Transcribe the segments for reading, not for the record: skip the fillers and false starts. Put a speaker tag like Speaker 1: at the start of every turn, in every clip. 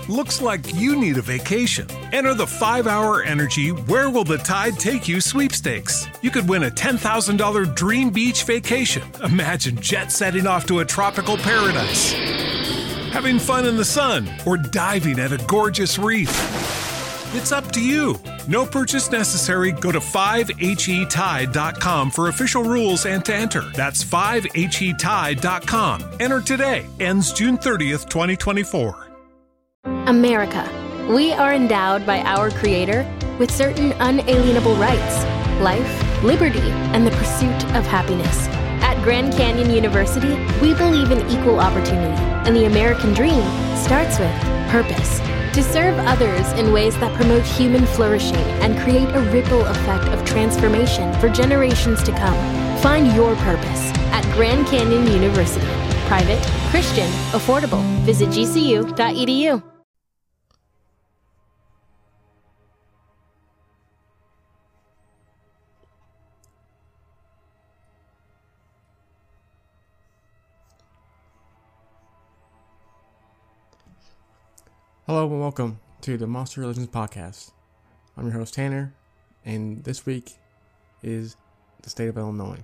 Speaker 1: Looks like you need a vacation. Enter the 5-Hour Energy Where Will the Tide Take You sweepstakes. You could win a $10,000 dream beach vacation. Imagine jet setting off to a tropical paradise, having fun in the sun, or diving at a gorgeous reef. It's up to you. No purchase necessary. Go to 5HETide.com for official rules and to enter. That's 5HETide.com. Enter today. Ends June 30th, 2024.
Speaker 2: America. We are endowed by our Creator with certain unalienable rights: life, liberty, and the pursuit of happiness. At Grand Canyon University, we believe in equal opportunity, and the American dream starts with purpose. To serve others in ways that promote human flourishing and create a ripple effect of transformation for generations to come. Find your purpose at Grand Canyon University. Private, Christian, affordable. Visit gcu.edu.
Speaker 3: Hello and welcome to the Monster Religions Podcast. I'm your host Tanner, and this week is the state of Illinois.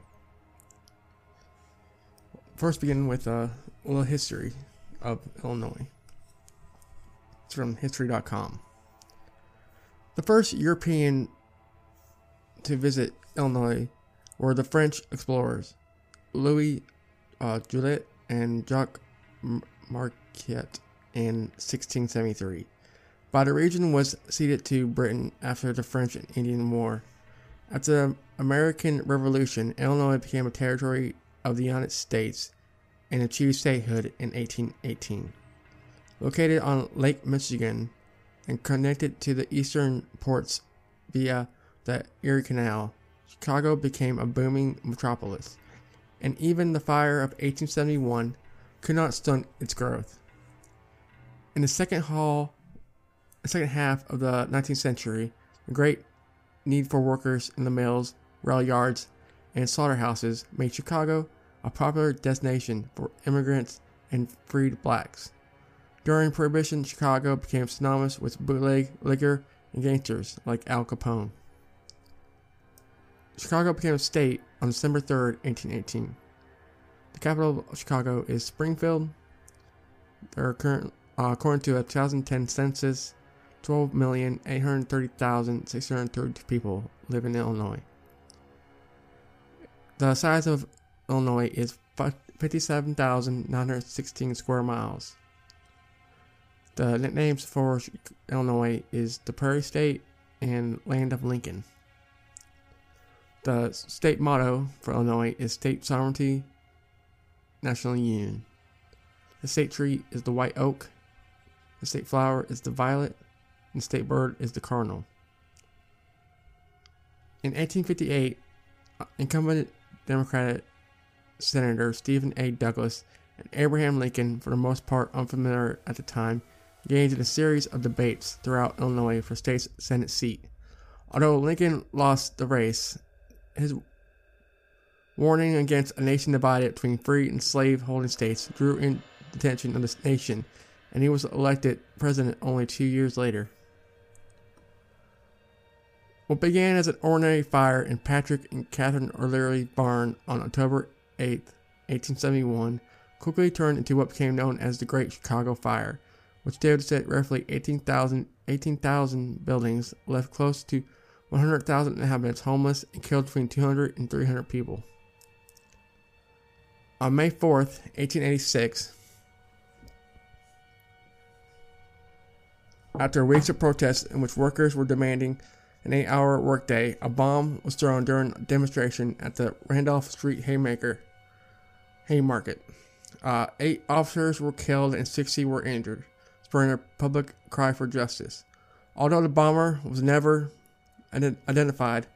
Speaker 3: First, begin with a little history of Illinois. It's from history.com. The first European to visit Illinois were the French explorers Louis Jolliet and Jacques Marquette in 1673. But the region was ceded to Britain after the French and Indian War. After the American Revolution, Illinois became a territory of the United States and achieved statehood in 1818. Located on Lake Michigan and connected to the eastern ports via the Erie Canal, Chicago became a booming metropolis, and even the fire of 1871 could not stunt its growth. In the second half of the 19th century, the great need for workers in the mills, rail yards, and slaughterhouses made Chicago a popular destination for immigrants and freed blacks. During Prohibition, Chicago became synonymous with bootleg liquor and gangsters like Al Capone. Chicago became a state on December 3rd, 1818. The capital of Chicago is Springfield. There are according to a 2010 census, 12,830,632 people live in Illinois. The size of Illinois is 57,916 square miles. The nicknames for Illinois is the Prairie State and Land of Lincoln. The state motto for Illinois is State Sovereignty, National Union. The state tree is the white oak. The state flower is the violet, and the state bird is the cardinal. In 1858, incumbent Democratic Senator Stephen A. Douglas and Abraham Lincoln, for the most part unfamiliar at the time, engaged in a series of debates throughout Illinois for state's Senate seat. Although Lincoln lost the race, his warning against a nation divided between free and slave-holding states drew in the attention of the nation, and he was elected president only 2 years later. What began as an ordinary fire in Patrick and Catherine O'Leary's barn on October 8, 1871, quickly turned into what became known as the Great Chicago Fire, which devastated roughly 18,000 buildings, left close to 100,000 inhabitants homeless, and killed between 200 and 300 people. On May 4th, 1886, after weeks of protests in which workers were demanding an 8-hour workday, a bomb was thrown during a demonstration at the Randolph Street Haymarket. 8 officers were killed and 60 were injured, spurring a public cry for justice. Although the bomber was never identified,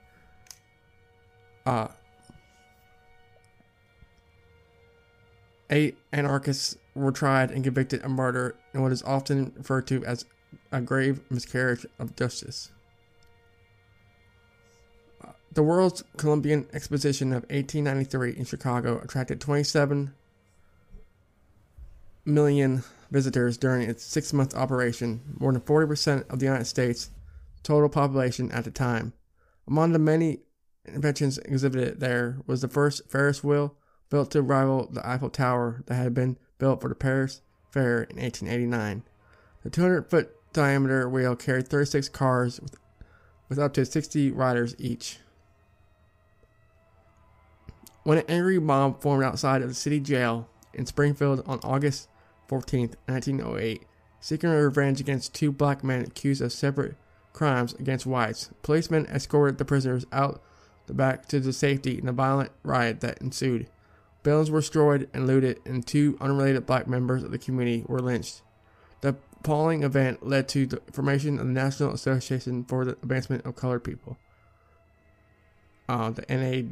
Speaker 3: 8 anarchists were tried and convicted of murder in what is often referred to as a grave miscarriage of justice. The World's Columbian Exposition of 1893 in Chicago attracted 27 million visitors during its 6-month operation, more than 40% of the United States' total population at the time. Among the many inventions exhibited there was the first Ferris wheel, built to rival the Eiffel Tower that had been built for the Paris Fair in 1889. The 200-foot diameter wheel carried 36 cars with up to 60 riders each. When an angry mob formed outside of the city jail in Springfield on August 14, 1908, seeking revenge against 2 black men accused of separate crimes against whites, policemen escorted the prisoners out the back to the safety in the violent riot that ensued. Buildings were destroyed and looted, and 2 unrelated black members of the community were lynched. The appalling event led to the formation of the National Association for the Advancement of Colored People, the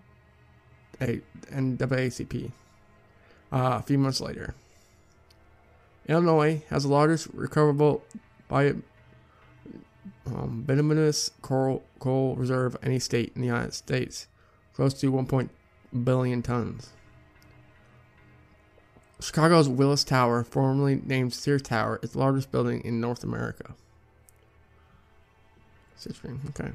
Speaker 3: NAACP, a few months later. Illinois has the largest recoverable bituminous coal reserve of any state in the United States, close to 1 billion tons. Chicago's Willis Tower, formerly named Sears Tower, is the largest building in North America. Okay.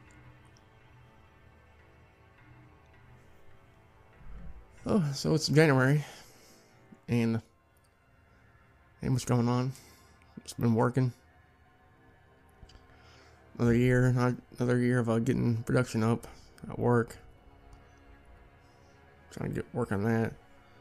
Speaker 3: Oh, so it's January, and ain't much going on. Just been working. Another year of getting production up at work. Trying to get work on that.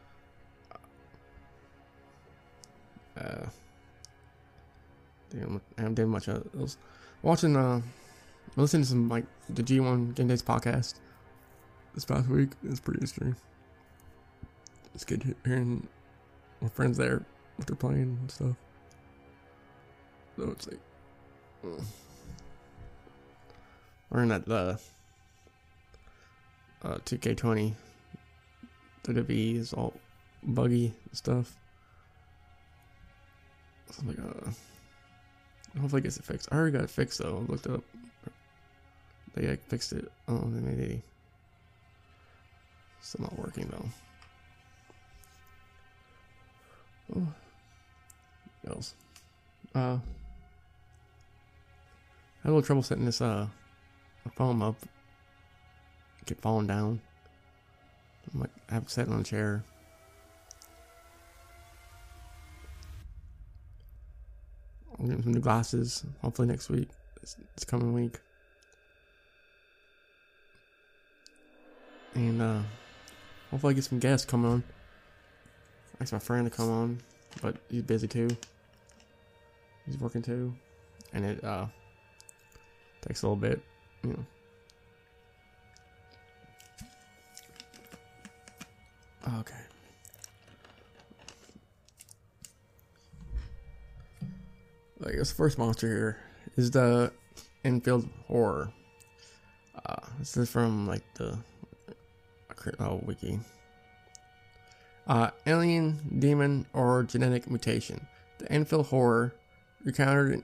Speaker 3: I haven't done much of those. Listening to some the G1 Game Days podcast this past week. It's pretty interesting. It's good hearing my friends there, what they're playing and stuff. So it's learning that the 2K20 WWE is all buggy and stuff. So hopefully it gets it fixed. I already got it fixed though. I looked it up. They fixed it. Oh, they made it. Still not working though. Oh. What else? I had a little trouble setting this phone up. Keep falling down. I have it set on a chair. I'm getting some new glasses. Hopefully next week. This coming week. And hopefully I get some guests coming on. I asked my friend to come on, but he's busy too. He's working too. And it takes a little bit, you know. Okay. I guess the first monster here is the Enfield Horror. This is from the wiki. Alien, demon, or genetic mutation. The Enfield Horror reencountered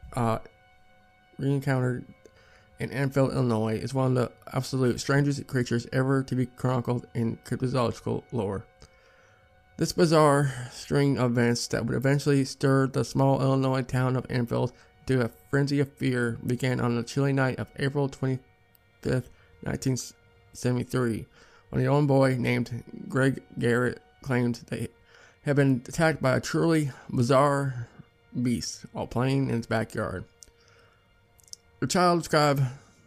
Speaker 3: in Enfield, Illinois, is one of the absolute strangest creatures ever to be chronicled in cryptozoological lore. This bizarre string of events that would eventually stir the small Illinois town of Enfield to a frenzy of fear began on the chilly night of April 25th, 1973, when a young boy named Greg Garrett claimed that he had been attacked by a truly bizarre beast while playing in his backyard. The child described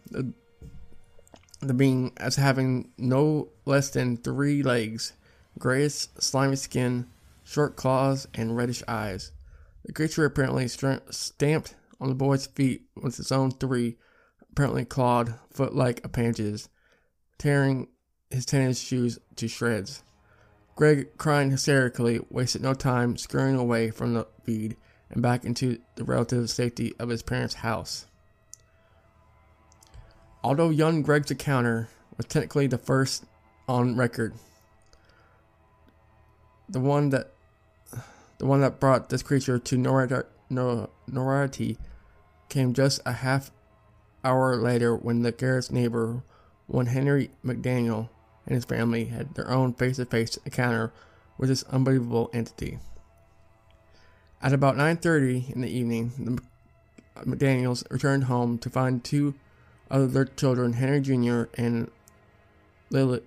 Speaker 3: the being as having no less than 3 legs, grayish, slimy skin, short claws, and reddish eyes. The creature apparently stamped on the boy's feet with its own 3, apparently clawed, foot-like appendages, tearing his tennis shoes to shreds. Greg, crying hysterically, wasted no time scurrying away from the feed and back into the relative safety of his parents' house. Although young Greg's encounter was technically the first on record, the one that brought this creature to notoriety came just a half hour later when the Garrett's neighbor, one Henry McDaniel, and his family had their own face-to-face encounter with this unbelievable entity. At about 9:30 in the evening, the McDaniels returned home to find two of their children, Henry Jr. and Lil?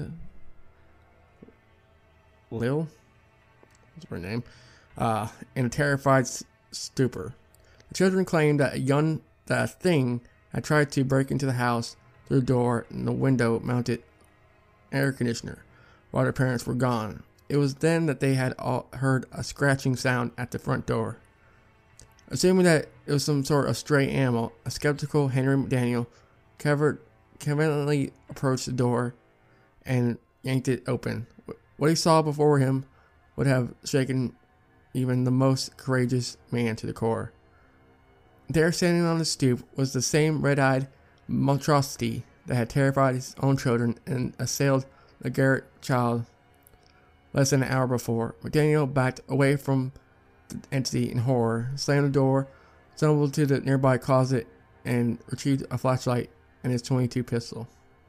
Speaker 3: What's her name? In a terrified stupor. The children claimed that a thing had tried to break into the house through the door and the window-mounted air conditioner while their parents were gone. It was then that they had all heard a scratching sound at the front door. Assuming that it was some sort of stray animal, a skeptical Henry McDaniel conveniently approached the door and yanked it open. What he saw before him would have shaken even the most courageous man to the core. There, standing on the stoop, was the same red-eyed monstrosity that had terrified his own children and assailed the Garrett child less than an hour before. McDaniel backed away from the entity in horror, slammed the door, stumbled to the nearby closet, and retrieved a flashlight and his .22 pistol.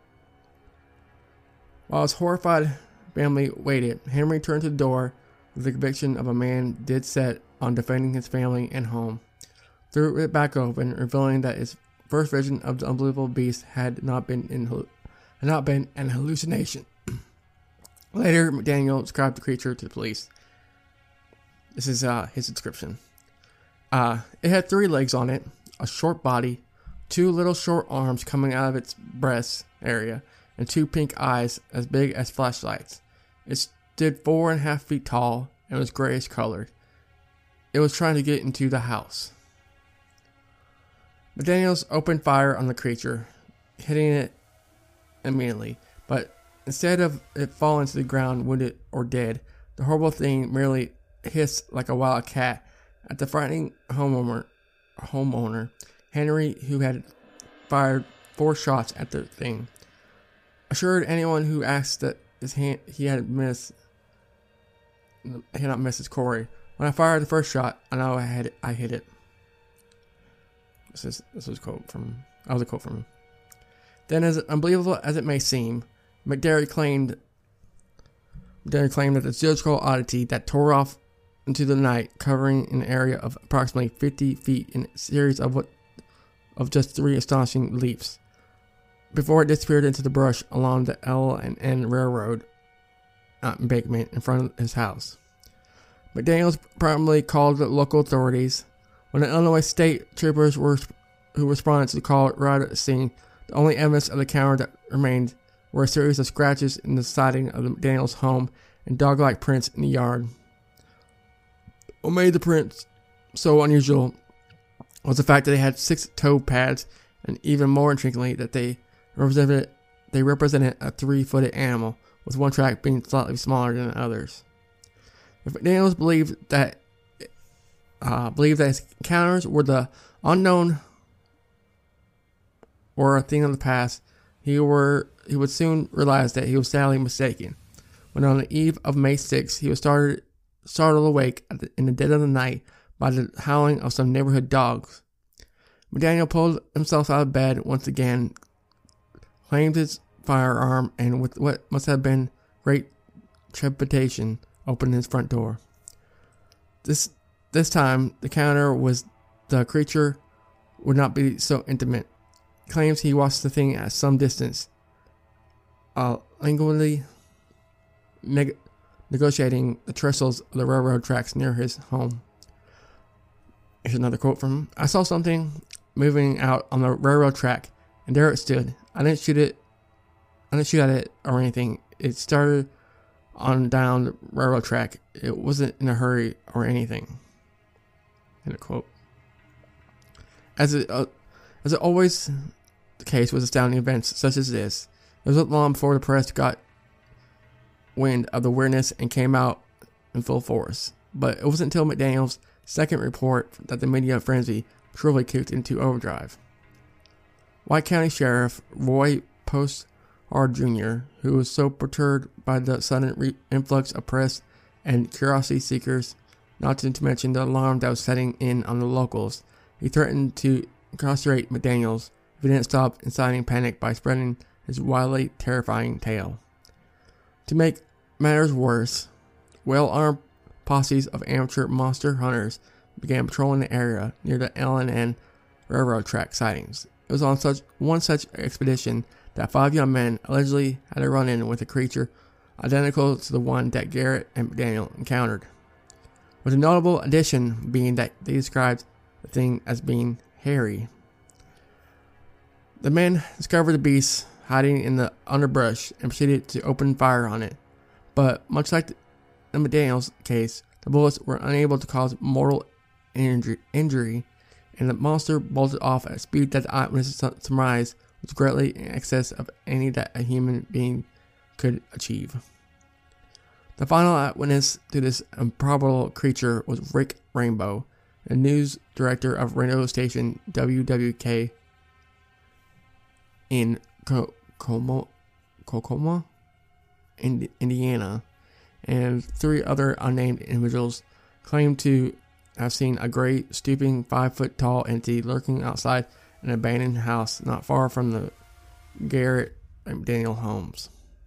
Speaker 3: While his horrified family waited, Henry turned to the door with the conviction of a man dead set on defending his family and home. Threw it back open, revealing that his first vision of the unbelievable beast had not been an hallucination. Later, McDaniel described the creature to the police. This is his description. It had 3 legs on it, a short body, 2 little short arms coming out of its breast area, and 2 pink eyes as big as flashlights. It stood 4.5 feet tall and was grayish colored. It was trying to get into the house. McDaniels opened fire on the creature, hitting it immediately, but instead of it falling to the ground wounded or dead, the horrible thing merely hissed like a wild cat at the frightening homeowner, Henry, who had fired 4 shots at the thing. Assured anyone who asked that he had not missed his quarry. When I fired the first shot, I know I hit it. This was a quote from him. Then, as unbelievable as it may seem, McDaniel claimed that the surgical oddity that tore off into the night, covering an area of approximately 50 feet in a series of just 3 astonishing leaps, before it disappeared into the brush along the L&N Railroad embankment in front of his house. McDaniels promptly called the local authorities. When the Illinois State Troopers who responded to the call arrived at the scene, the only evidence of the encounter that remained were a series of scratches in the siding of the McDaniels' home and dog-like prints in the yard. What made the prints so unusual was the fact that they had 6 toe pads, and even more intriguingly, that they represented a 3-footed animal, with one track being slightly smaller than the others. If McDaniels believed that his encounters were the unknown or a thing of the past, he would soon realize that he was sadly mistaken. When on the eve of May 6th, he was startled awake in the dead of the night by the howling of some neighborhood dogs. McDaniel pulled himself out of bed once again, claimed his firearm, and with what must have been great trepidation, opened his front door. This time, the counter was the creature would not be so intimate. He claims he watched the thing at some distance, languidly negotiating the trestles of the railroad tracks near his home. Here's another quote from him. I saw something moving out on the railroad track, and there it stood. I didn't shoot at it or anything. It started on down the railroad track. It wasn't in a hurry or anything. End of quote. As it always the case with astounding events such as this, it wasn't long before the press got wind of the weirdness and came out in full force. But it wasn't until McDaniel's second report that the media frenzy truly kicked into overdrive. White County Sheriff Roy Postard Jr., who was so perturbed by the sudden influx of press and curiosity seekers, not to mention the alarm that was setting in on the locals, he threatened to incarcerate McDaniels if he didn't stop inciting panic by spreading his wildly terrifying tale. To make matters worse, well-armed posses of amateur monster hunters began patrolling the area near the L&N railroad track sightings. It was on one such expedition that 5 young men allegedly had a run-in with a creature identical to the one that Garrett and McDaniel encountered, with a notable addition being that they described the thing as being hairy. The men discovered the beast hiding in the underbrush and proceeded to open fire on it, but much like the McDaniels case, the bullets were unable to cause mortal injury, and the monster bolted off at a speed that the eyewitnesses surmised was greatly in excess of any that a human being could achieve. The final eyewitness to this improbable creature was Rick Rainbow, the news director of radio station WWK in Kokomo, Indiana, and 3 other unnamed individuals claimed to have seen a gray, stooping, 5-foot-tall entity lurking outside an abandoned house not far from the Garrett and McDaniel homes.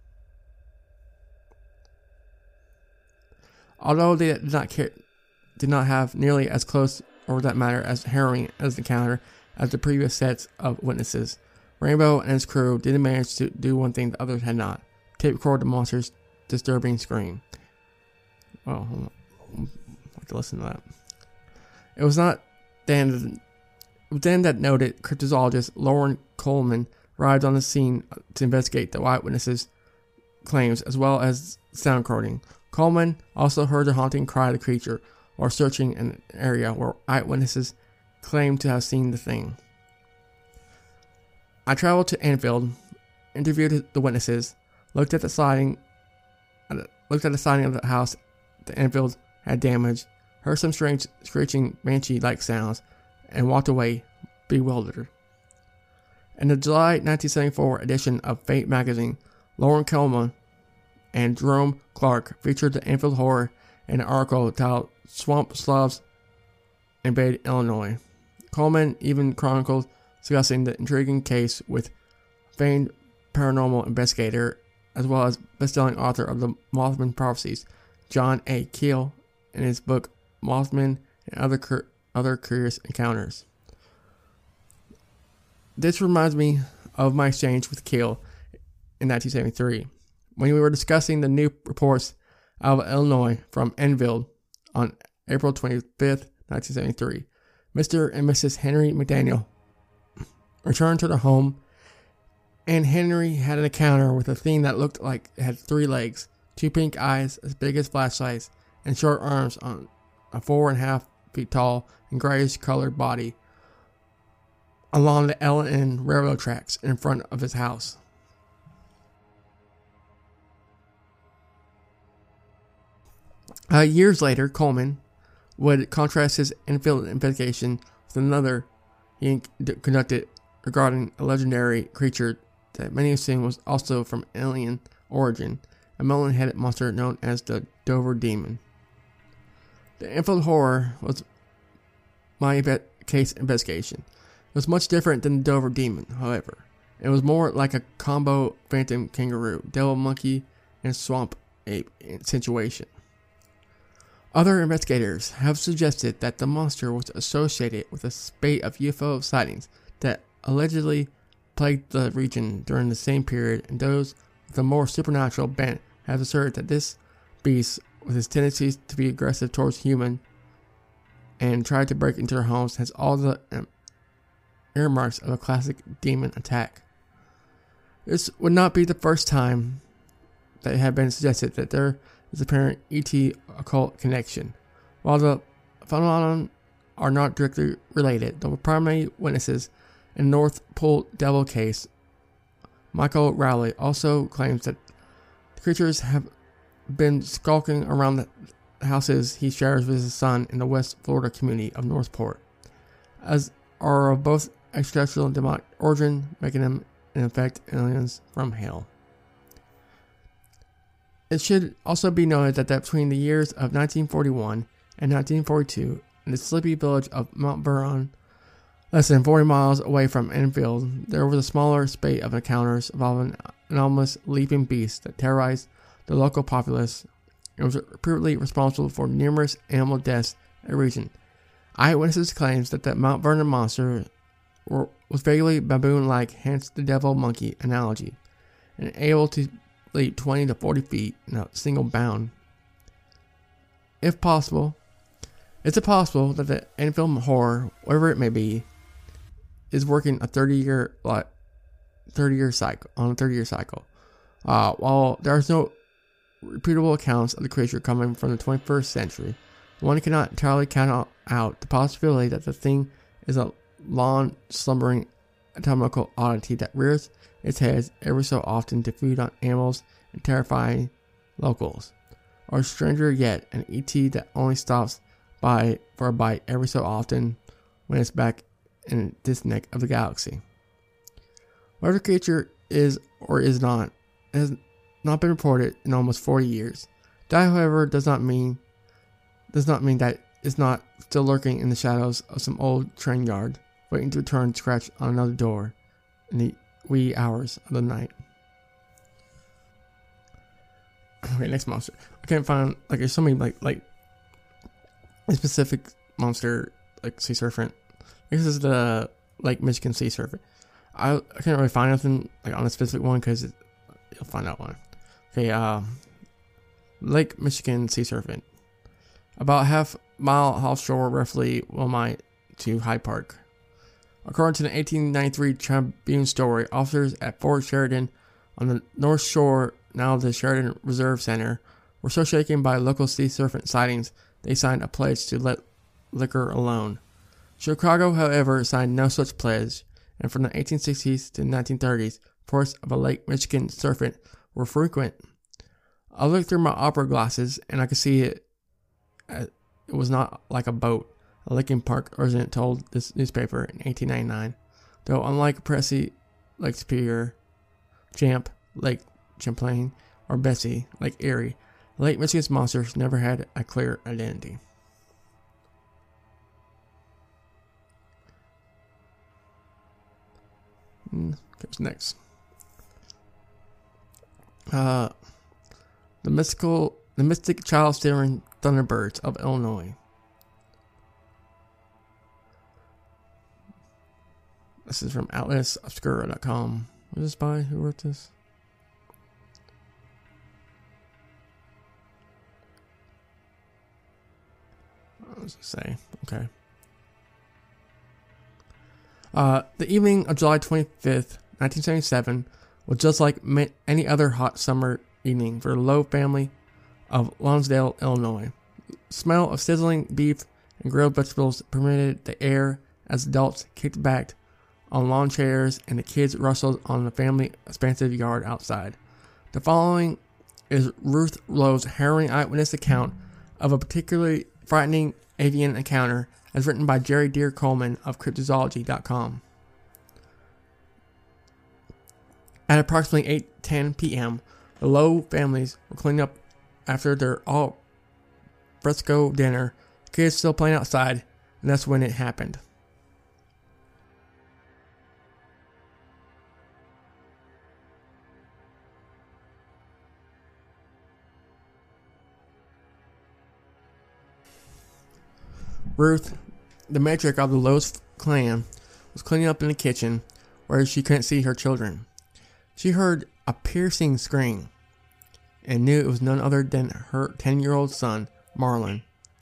Speaker 3: Although they did not have nearly as close, or for that matter, as harrowing as the encounter as the previous sets of witnesses, Rainbow and his crew did manage to do one thing the others had not: tape record the monster's disturbing scream. Oh, I'd like to listen to that. It was not then that noted cryptozoologist Lauren Coleman arrived on the scene to investigate the eyewitnesses' claims as well as sound recording. Coleman also heard the haunting cry of the creature while searching an area where eyewitnesses claimed to have seen the thing. I traveled to Enfield, interviewed the witnesses, looked at the siding of the house that Enfield had damaged, heard some strange screeching banshee-like sounds, and walked away bewildered. In the July 1974 edition of Fate magazine, Lauren Coleman and Jerome Clark featured the Enfield horror in an article titled "Swamp Slavs Invade Illinois." Coleman even chronicled discussing the intriguing case with famed paranormal investigator as well as best-selling author of the Mothman Prophecies, John A. Keel, in his book Mothman and Other Curious Encounters. This reminds me of my exchange with Keel in 1973, when we were discussing the new reports out of Illinois from Enfield on April 25th, 1973. Mr. and Mrs. Henry McDaniel returned to their home, and Henry had an encounter with a thing that looked like it had 3 legs, 2 pink eyes as big as flashlights, and short arms on a 4.5 feet tall and grayish colored body along the L&N railroad tracks in front of his house. Years later, Coleman would contrast his Enfield investigation with another he conducted regarding a legendary creature that many assume was also from alien origin, a melon-headed monster known as the Dover Demon. The Enfield horror was my case investigation. It was much different than the Dover Demon, however. It was more like a combo phantom kangaroo, devil monkey, and swamp ape situation. Other investigators have suggested that the monster was associated with a spate of UFO sightings that allegedly plagued the region during the same period, and those with a more supernatural bent have asserted that this beast, with its tendencies to be aggressive towards humans and tried to break into their homes, has all the earmarks of a classic demon attack. This would not be the first time that it had been suggested that there is apparent ET occult connection. While the phenomenon are not directly related, the primary witnesses in the North Pole Devil case, Michael Rowley, also claims that the creatures have been skulking around the houses he shares with his son in the West Florida community of Northport, as are of both extraterrestrial and demonic origin, making them in effect aliens from hell. It should also be noted that between the years of 1941 and 1942, in the sleepy village of Mount Vernon, less than 40 miles away from Enfield, there was a smaller spate of encounters involving anomalous leaping beasts that terrorized the local populace and was reportedly responsible for numerous animal deaths in the region. Eyewitnesses claims that the Mount Vernon monster was vaguely baboon-like, hence the devil monkey analogy, and able to leap 20 to 40 feet in a single bound. Is it possible that the Enfield horror, whatever it may be, is working a 30-year cycle? While there are no reputable accounts of the creature coming from the 21st century, one cannot entirely count out the possibility that the thing is a long slumbering anatomical oddity that rears its head every so often to feed on animals and terrifying locals. Or stranger yet, an ET that only stops by for a bite every so often when it's back in this neck of the galaxy. Whatever the creature is or is not, it has not been reported in almost 40 years. That, however, does not mean that it's not still lurking in the shadows of some old train yard, waiting to return to scratch on another door in the wee hours of the night. Okay, next monster. I can't find, there's so many, like a specific monster, like sea serpent. This is the Lake Michigan sea serpent. I can't really find anything, on a specific one, because you'll find out one. Okay, Lake Michigan sea serpent. About half mile offshore, roughly Wilmette to Hyde Park. According to the 1893 Tribune story, officers at Fort Sheridan on the North Shore, now the Sheridan Reserve Center, were so shaken by local sea serpent sightings they signed a pledge to let liquor alone. Chicago, however, signed no such pledge, and from the 1860s to 1930s, reports of a Lake Michigan serpent were frequent. I looked through my opera glasses, and I could see it. It was not like a boat, a Lincoln Park resident told this newspaper in 1899, though unlike Pressy, Lake Superior, Champ, Lake Champlain, or Bessie, Lake Erie, Lake Michigan's monsters never had a clear identity. What's next? The mystic child-stealing Thunderbirds of Illinois. This is from AtlasObscura.com. What is this by? Who wrote this? What does it say? Okay. The evening of July 25th, 1977 was just like any other hot summer evening for the Lowe family of Lonsdale, Illinois. The smell of sizzling beef and grilled vegetables permeated the air as adults kicked back on lawn chairs and the kids rustled on the family expansive yard outside. The following is Ruth Lowe's harrowing eyewitness account of a particularly frightening avian encounter as written by Jerry Deer Coleman of Cryptozoology.com. At approximately 8:10 p.m., the Lowe families were cleaning up after their all fresco dinner, kids still playing outside, and that's when it happened. Ruth, the matriarch of the Lowe's clan, was cleaning up in the kitchen where she couldn't see her children. She heard a piercing scream and knew it was none other than her 10-year-old son, Marlon.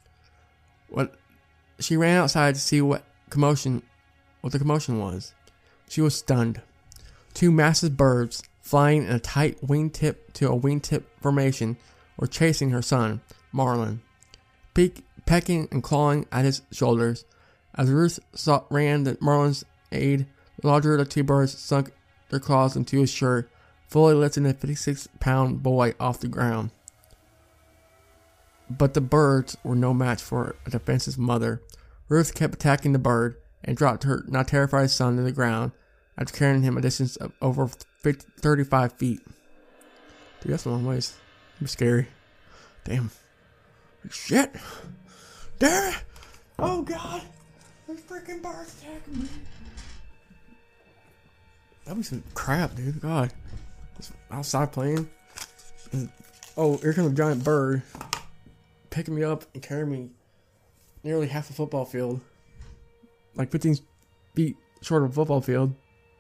Speaker 3: She ran outside to see what the commotion was. She was stunned. Two massive birds, flying in a tight wingtip to a wingtip formation, were chasing her son, Marlon, pecking and clawing at his shoulders. As Ruth ran to Marlon's aid, the larger of the two birds sunk their claws into his shirt, fully lifting the 56-pound boy off the ground. But the birds were no match for a defenseless mother. Ruth kept attacking the bird and dropped her now terrified son to the ground after carrying him a distance of over 35 feet. Dude, that's a long ways. It's scary. Damn. Shit. Damn it. Oh, God. There's freaking birds attacking me. That'd be some crap, dude. God. Just outside playing. Oh, here comes a giant bird, picking me up and carrying me nearly half a football field, like 15 feet short of a football field.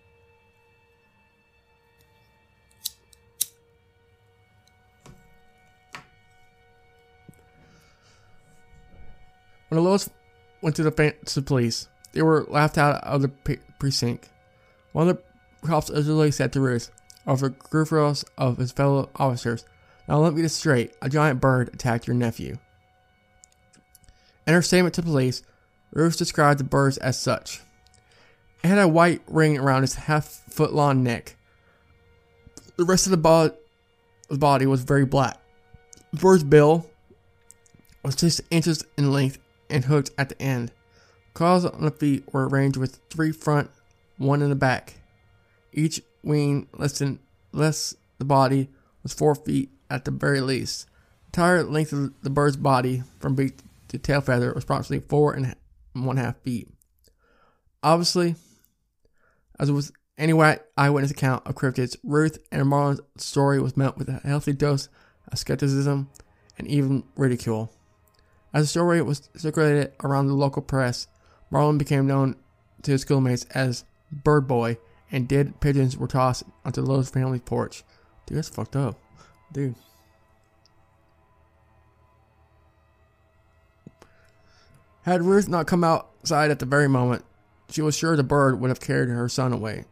Speaker 3: When the Lowe's went to the police, they were laughed out of the precinct. One of the cops allegedly said to Ruth, over referrals of his fellow officers, "Now let me get this straight. A giant bird attacked your nephew." In her statement to police, Ruth described the birds as such. It had a white ring around its half-foot-long neck. The rest of the body was very black. The bird's bill was 6 inches in length and hooked at the end. Claws on the feet were arranged with 3 front, 1 in the back. Each wing less the body was 4 feet at the very least. The entire length of the bird's body from beak to tail feather was approximately 4.5 feet. Obviously, as with any eyewitness account of cryptids, Ruth and Marlon's story was met with a healthy dose of skepticism and even ridicule. As the story was circulated around the local press, Marlon became known to his schoolmates as Bird Boy, and dead pigeons were tossed onto the Lowe's family porch. Dude, that's fucked up. Dude. Had Ruth not come outside at the very moment, she was sure the bird would have carried her son away.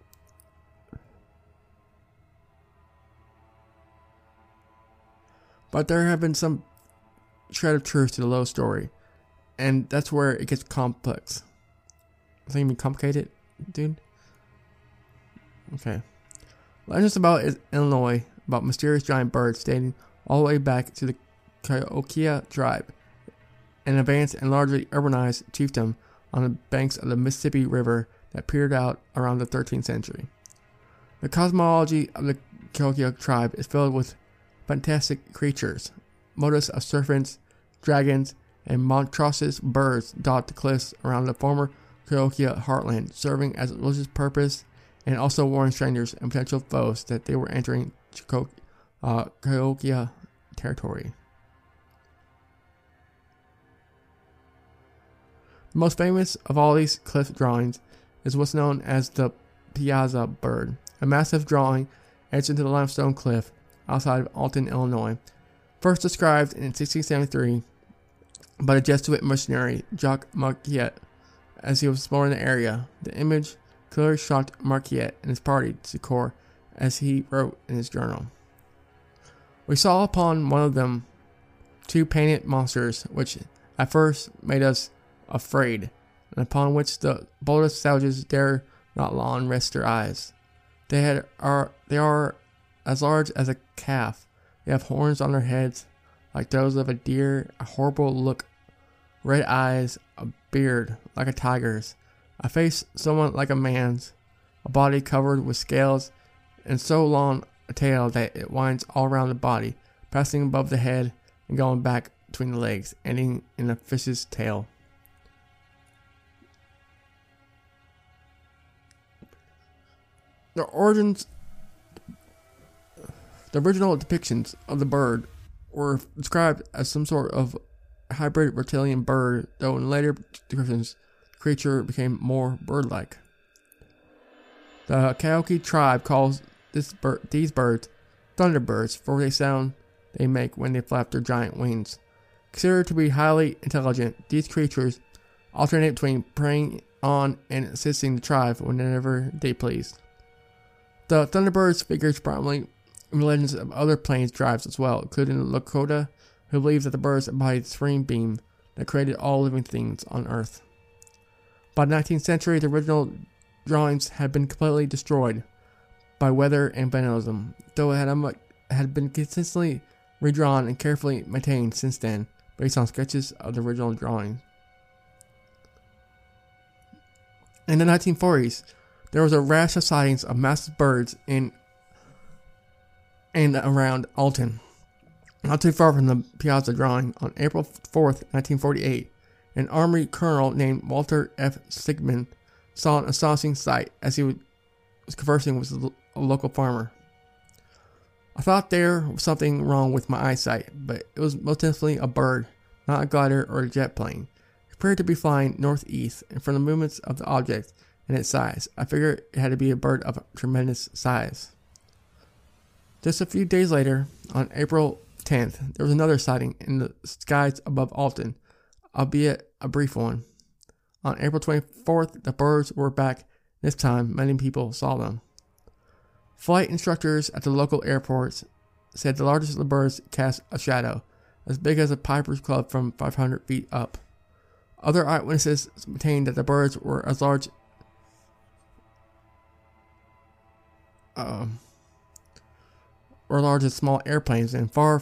Speaker 3: But there have been some shred of truth to the Lowe's story, and that's where it gets complex. I think you mean complicated, dude? Okay. Legends about Illinois about mysterious giant birds dating all the way back to the Cahokia tribe, an advanced and largely urbanized chiefdom on the banks of the Mississippi River that peered out around the 13th century. The cosmology of the Cahokia tribe is filled with fantastic creatures. Motifs of serpents, dragons, and monstrous birds dot the cliffs around the former Cahokia heartland, serving as a religious purpose and also warning strangers and potential foes that they were entering Cahokia territory. The most famous of all these cliff drawings is what's known as the Piazza bird, a massive drawing etched into the limestone cliff outside of Alton, Illinois. First described in 1673 by the Jesuit missionary Jacques Marquette as he was exploring the area. The image clearly shocked Marquette and his party to the core, as he wrote in his journal. "We saw upon one of them 2 painted monsters, which at first made us afraid, and upon which the boldest savages dare not long rest their eyes. They are as large as a calf. They have horns on their heads like those of a deer, a horrible look, red eyes, a beard like a tiger's, a face somewhat like a man's, a body covered with scales, and so long a tail that it winds all around the body, passing above the head and going back between the legs, ending in a fish's tail." The original depictions of the bird were described as some sort of hybrid reptilian bird, though in later descriptions, the creature became more bird-like. The Cahokia tribe calls these birds thunderbirds for the sound they make when they flap their giant wings. Considered to be highly intelligent, these creatures alternate between preying on and assisting the tribe whenever they please. The thunderbirds figures prominently in legends of other plains tribes as well, including the Lakota, who believes that the birds embody the supreme being that created all living things on Earth. By the 19th century, the original drawings had been completely destroyed by weather and vandalism, though it had been consistently redrawn and carefully maintained since then, based on sketches of the original drawing. In the 1940s, there was a rash of sightings of massive birds in and around Alton. Not too far from the Piazza drawing, on April 4th, 1948, an Army colonel named Walter F. Sigmund saw an astonishing sight as he was conversing with a local farmer. I thought there was something wrong with my eyesight, but it was most definitely a bird, not a glider or a jet plane. It appeared to be flying northeast, and from the movements of the object and its size, I figured it had to be a bird of tremendous size. Just a few days later, on April 10th, there was another sighting in the skies above Alton, albeit a brief one. On April 24th, the birds were back. This time, many people saw them. Flight instructors at the local airports said the largest of the birds cast a shadow, as big as a Piper's Club from 500 feet up. Other eyewitnesses maintained that the birds were as large as small airplanes and far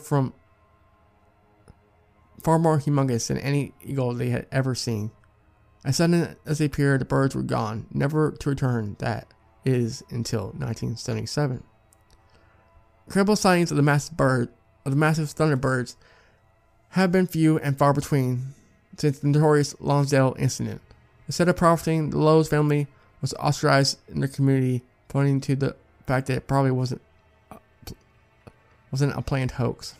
Speaker 3: more humongous than any eagle they had ever seen. As sudden as they appeared, the birds were gone, never to return. That is until 1977. Credible sightings of the massive thunderbirds have been few and far between since the notorious Lonsdale incident. Instead of profiting, the Lowe's family was ostracized in their community, pointing to the fact that it probably wasn't a planned hoax.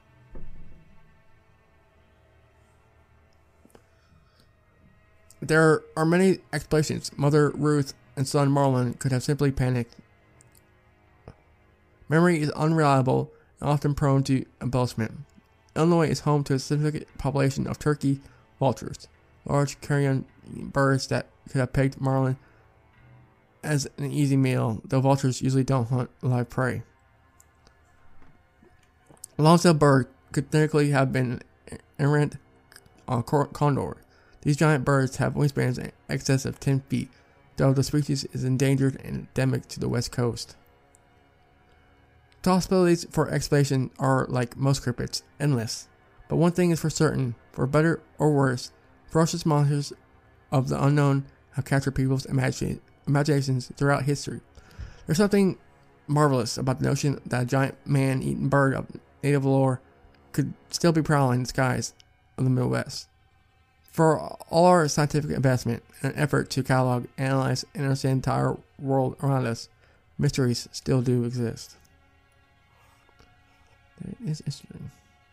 Speaker 3: There are many explanations. Mother Ruth and son Marlon could have simply panicked. Memory is unreliable and often prone to embellishment. Illinois is home to a significant population of turkey vultures, large carrion birds that could have pegged Marlon as an easy meal, though vultures usually don't hunt live prey. A long-tailed bird could technically have been an errant condor. These giant birds have wingspans in excess of 10 feet, though the species is endangered and endemic to the west coast. The possibilities for explanation are, like most cryptids, endless. But one thing is for certain: for better or worse, ferocious monsters of the unknown have captured people's imaginations throughout history. There's something marvelous about the notion that a giant man-eating bird of native lore could still be prowling the skies of the Midwest. For all our scientific investment and effort to catalog, analyze, and understand the entire world around us, mysteries still do exist. That is interesting.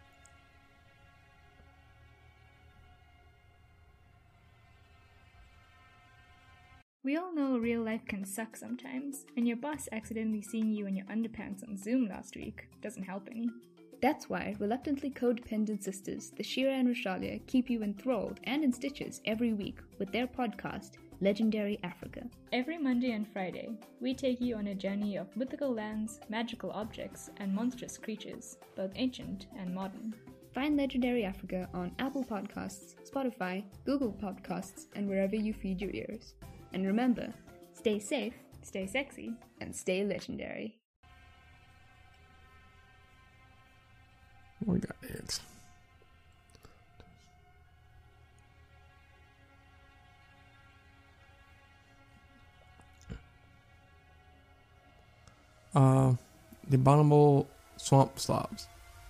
Speaker 4: We all know real life can suck sometimes, and your boss accidentally seeing you in your underpants on Zoom last week doesn't help any.
Speaker 5: That's why reluctantly codependent sisters, the Shira and Rashalia, keep you enthralled and in stitches every week with their podcast, Legendary Africa.
Speaker 4: Every Monday and Friday, we take you on a journey of mythical lands, magical objects, and monstrous creatures, both ancient and modern.
Speaker 5: Find Legendary Africa on Apple Podcasts, Spotify, Google Podcasts, and wherever you feed your ears. And remember, stay safe,
Speaker 4: Stay sexy,
Speaker 5: and stay legendary.
Speaker 3: We got eggs. The Abominable Swamp Slobs.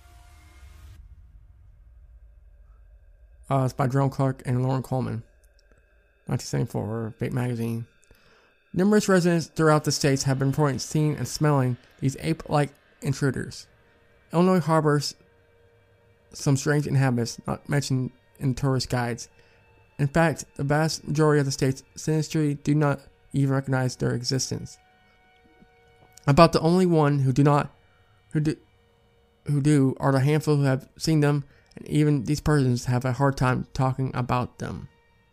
Speaker 3: It's by Jerome Clark and Lauren Coleman. 1974, Fate Magazine. Numerous residents throughout the states have been reporting seeing and smelling these ape-like intruders. Illinois harbors some strange inhabitants not mentioned in tourist guides. In fact, the vast majority of the state's citizenry do not even recognize their existence. About the only one who do are the handful who have seen them, and even these persons have a hard time talking about them.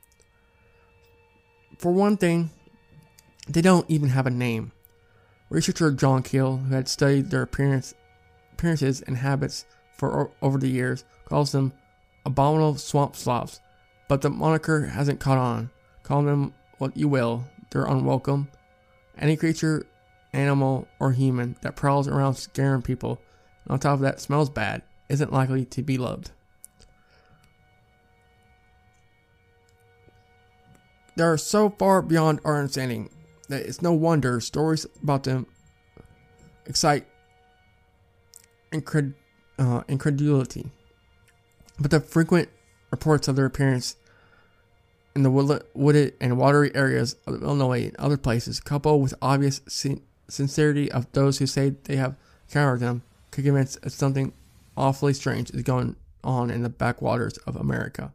Speaker 3: For one thing, they don't even have a name. Researcher John Keel, who had studied their appearances and habits for over the years, calls them abominable swamp slobs, but the moniker hasn't caught on. Call them what you will, they're unwelcome. Any creature, animal, or human that prowls around scaring people, and on top of that smells bad, isn't likely to be loved. They are so far beyond our understanding that it's no wonder stories about them excite incredulity. But the frequent reports of their appearance in the wooded and watery areas of Illinois and other places, coupled with obvious sincerity of those who say they have encountered them, convinced that something awfully strange is going on in the backwaters of America.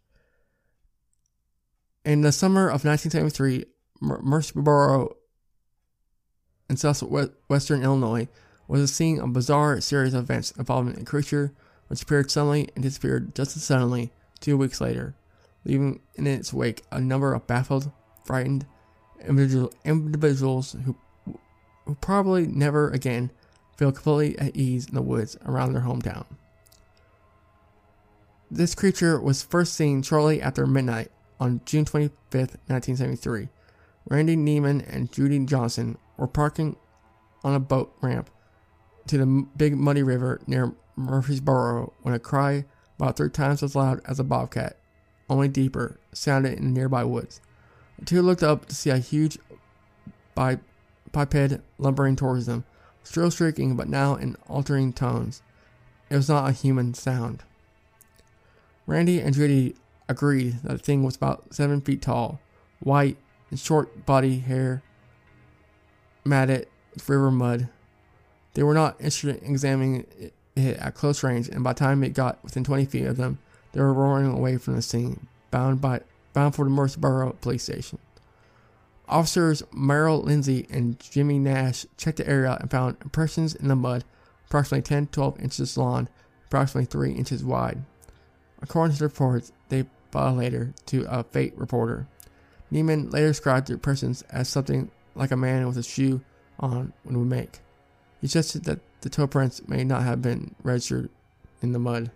Speaker 3: In the summer of 1973, Murfreesboro in southwestern Illinois was the scene of a bizarre series of events involving a creature which appeared suddenly and disappeared just as suddenly 2 weeks later, leaving in its wake a number of baffled, frightened individuals who probably never again feel completely at ease in the woods around their hometown. This creature was first seen shortly after midnight on June 25, 1973. Randy Neiman and Judy Johnson were parking on a boat ramp to the Big Muddy River near Murfreesboro when a cry about 3 times as loud as a bobcat, only deeper, sounded in the nearby woods. The two looked up to see a huge biped lumbering towards them, still shrieking but now in altering tones. It was not a human sound. Randy and Judy agreed that the thing was about 7 feet tall, white, and short body hair matted with river mud. They were not interested in examining it at close range, and by the time it got within 20 feet of them, they were roaring away from the scene, bound for the Murfreesboro police station. Officers Merrill Lindsay and Jimmy Nash checked the area and found impressions in the mud approximately 10-12 inches long, approximately 3 inches wide. According to the reports they filed later to a Fate reporter, Neiman later described the impressions as something like a man with a shoe on would make. He suggested that the toe prints may not have been registered in the mud.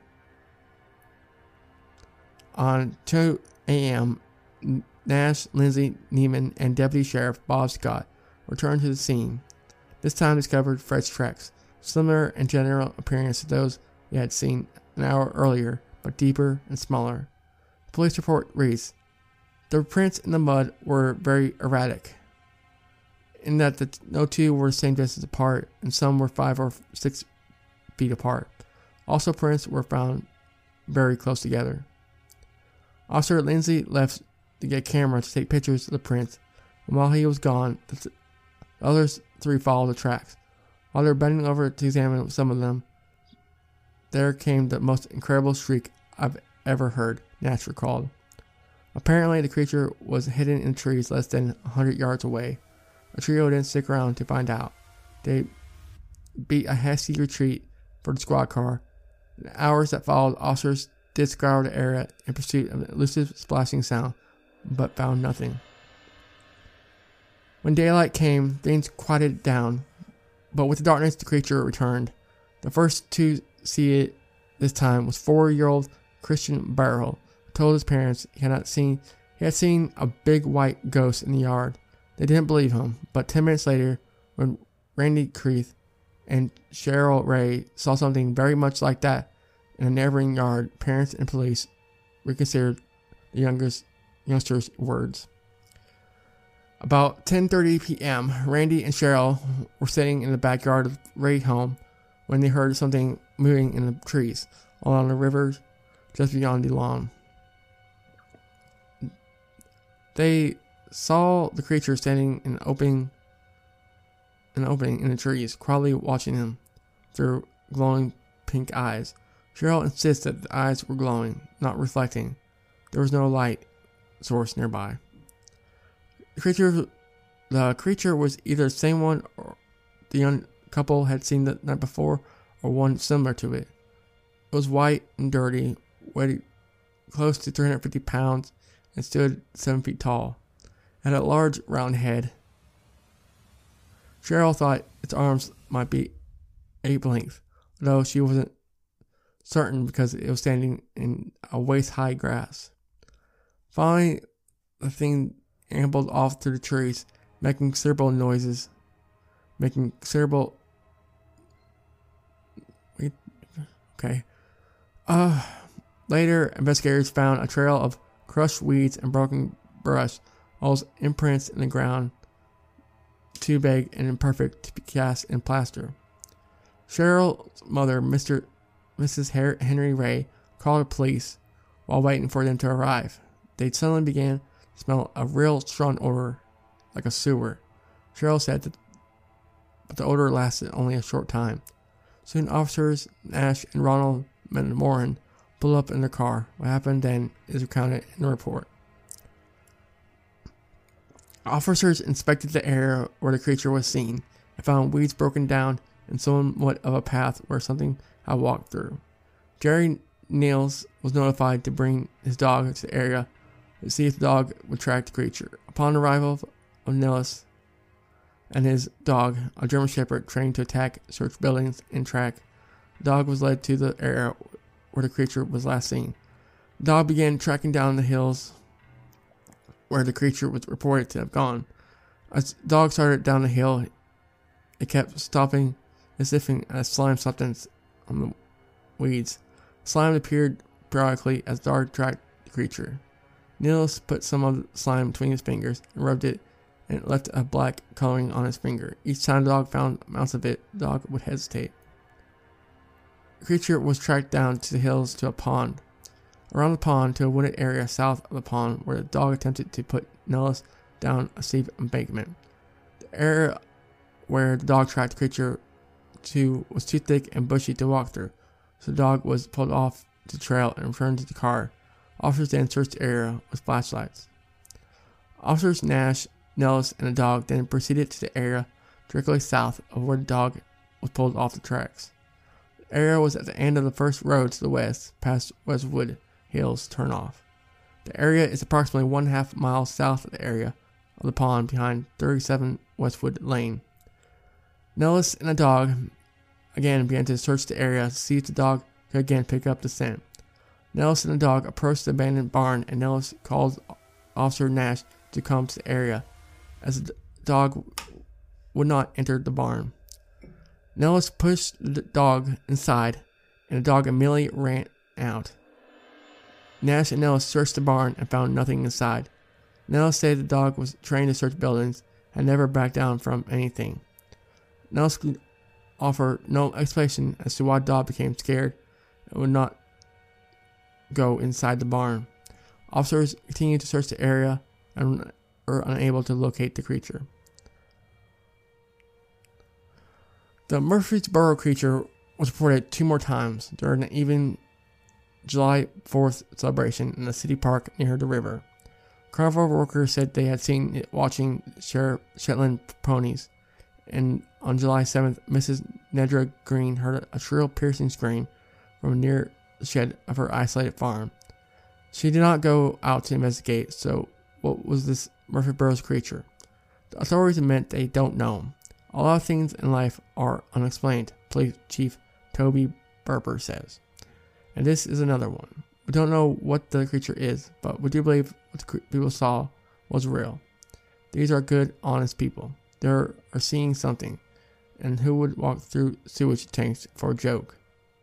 Speaker 3: On 2 a.m., Nash, Lindsay, Neiman, and Deputy Sheriff Bob Scott returned to the scene. This time discovered fresh tracks, similar in general appearance to those they had seen an hour earlier, but deeper and smaller. The police report reads, "The prints in the mud were very erratic, in that no two were the same distance apart, and some were 5 or 6 feet apart. Also, prints were found very close together." Officer Lindsay left to get a camera to take pictures of the prints, and while he was gone, the others 3 followed the tracks. While they were bending over to examine some of them, there came the most incredible shriek I've ever heard, Nash recalled. Apparently, the creature was hidden in trees less than 100 yards away. The trio didn't stick around to find out. They beat a hasty retreat for the squad car. In the hours that followed, officers did scour the area in pursuit of an elusive splashing sound, but found nothing. When daylight came, things quieted down, but with the darkness, the creature returned. The first to see it this time was 4-year-old Christian Barrow, who told his parents he had seen a big white ghost in the yard. They didn't believe him, but 10 minutes later, when Randy Creeth and Cheryl Ray saw something very much like that in a neighboring yard, parents and police reconsidered the youngster's words. About 10:30 p.m., Randy and Cheryl were sitting in the backyard of Ray's home when they heard something moving in the trees along the river just beyond the lawn. They saw the creature standing in an opening in the trees, quietly watching him through glowing pink eyes. Cheryl insisted that the eyes were glowing, not reflecting. There was no light source nearby. The creature was either the same one or the young couple had seen the night before, or one similar to it. It was white and dirty, weighed close to 350 pounds, and stood 7 feet tall. It had a large round head. Cheryl thought its arms might be ape length, though she wasn't certain because it was standing in a waist-high grass. Finally, the thing ambled off through the trees, making considerable noises. Later, investigators found a trail of crushed weeds and broken brush, all those imprints in the ground, too vague and imperfect to be cast in plaster. Cheryl's mother, Mrs. Henry Ray, called the police while waiting for them to arrive. They suddenly began to smell a real strong odor, like a sewer. Cheryl said that, but the odor lasted only a short time. Soon officers Nash and Ronald Moran pulled up in their car. What happened then is recounted in the report. Officers inspected the area where the creature was seen and found weeds broken down and somewhat of a path where something had walked through. Jerry Niels was notified to bring his dog to the area to see if the dog would track the creature. Upon arrival of Niels and his dog, a German Shepherd trained to attack, search buildings, and track, the dog was led to the area where the creature was last seen. The dog began tracking down the hills where the creature was reported to have gone. As the dog started down the hill, it kept stopping and sniffing at a slime substance on the weeds. Slime appeared periodically as the dog tracked the creature. Niels put some of the slime between his fingers and rubbed it, and it left a black coloring on his finger. Each time the dog found amounts of it, the dog would hesitate. The creature was tracked down to the hills to a pond. Around the pond to a wooded area south of the pond where the dog attempted to put Niels down a steep embankment. The area where the dog tracked the creature to was too thick and bushy to walk through, so the dog was pulled off the trail and returned to the car. Officers then searched the area with flashlights. Officers Nash, Niels, and the dog then proceeded to the area directly south of where the dog was pulled off the tracks. The area was at the end of the first road to the west, past Westwood Hills turnoff. The area is approximately 1/2 mile south of the area of the pond behind 37 Westwood Lane. Niels and the dog again began to search the area to see if the dog could again pick up the scent. Niels and the dog approached the abandoned barn, and Niels called Officer Nash to come to the area, as the dog would not enter the barn. Niels pushed the dog inside, and the dog immediately ran out. Nash and Niels searched the barn and found nothing inside. Niels said the dog was trained to search buildings and never backed down from anything. Niels could offer no explanation as to why the dog became scared and would not go inside the barn. Officers continued to search the area and were unable to locate the creature. The Murfreesboro creature was reported 2 more times during an even July 4th celebration in the city park near the river. Carnival workers said they had seen it watching Shetland ponies, and on July 7th, Mrs. Nedra Green heard a shrill, piercing scream from near the shed of her isolated farm. She did not go out to investigate, so what was this Murfreesboro's creature? The authorities admit they don't know. A lot of things in life are unexplained, Police Chief Toby Berber says. And this is another one. We don't know what the creature is, but we do believe what the people saw was real. These are good, honest people. They are seeing something. And who would walk through sewage tanks for a joke?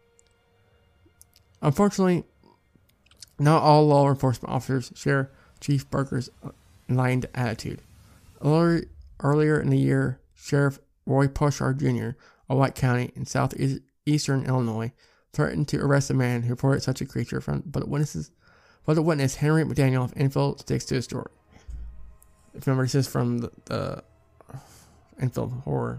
Speaker 3: Unfortunately, not all law enforcement officers share Chief Berger's enlightened attitude. Earlier in the year, Sheriff Roy Pushar Jr. of White County in southeastern Illinois threatened to arrest a man who reported such a creature but the witness Henry McDaniel of Enfield sticks to his story. If you remember, this is from the Enfield horror.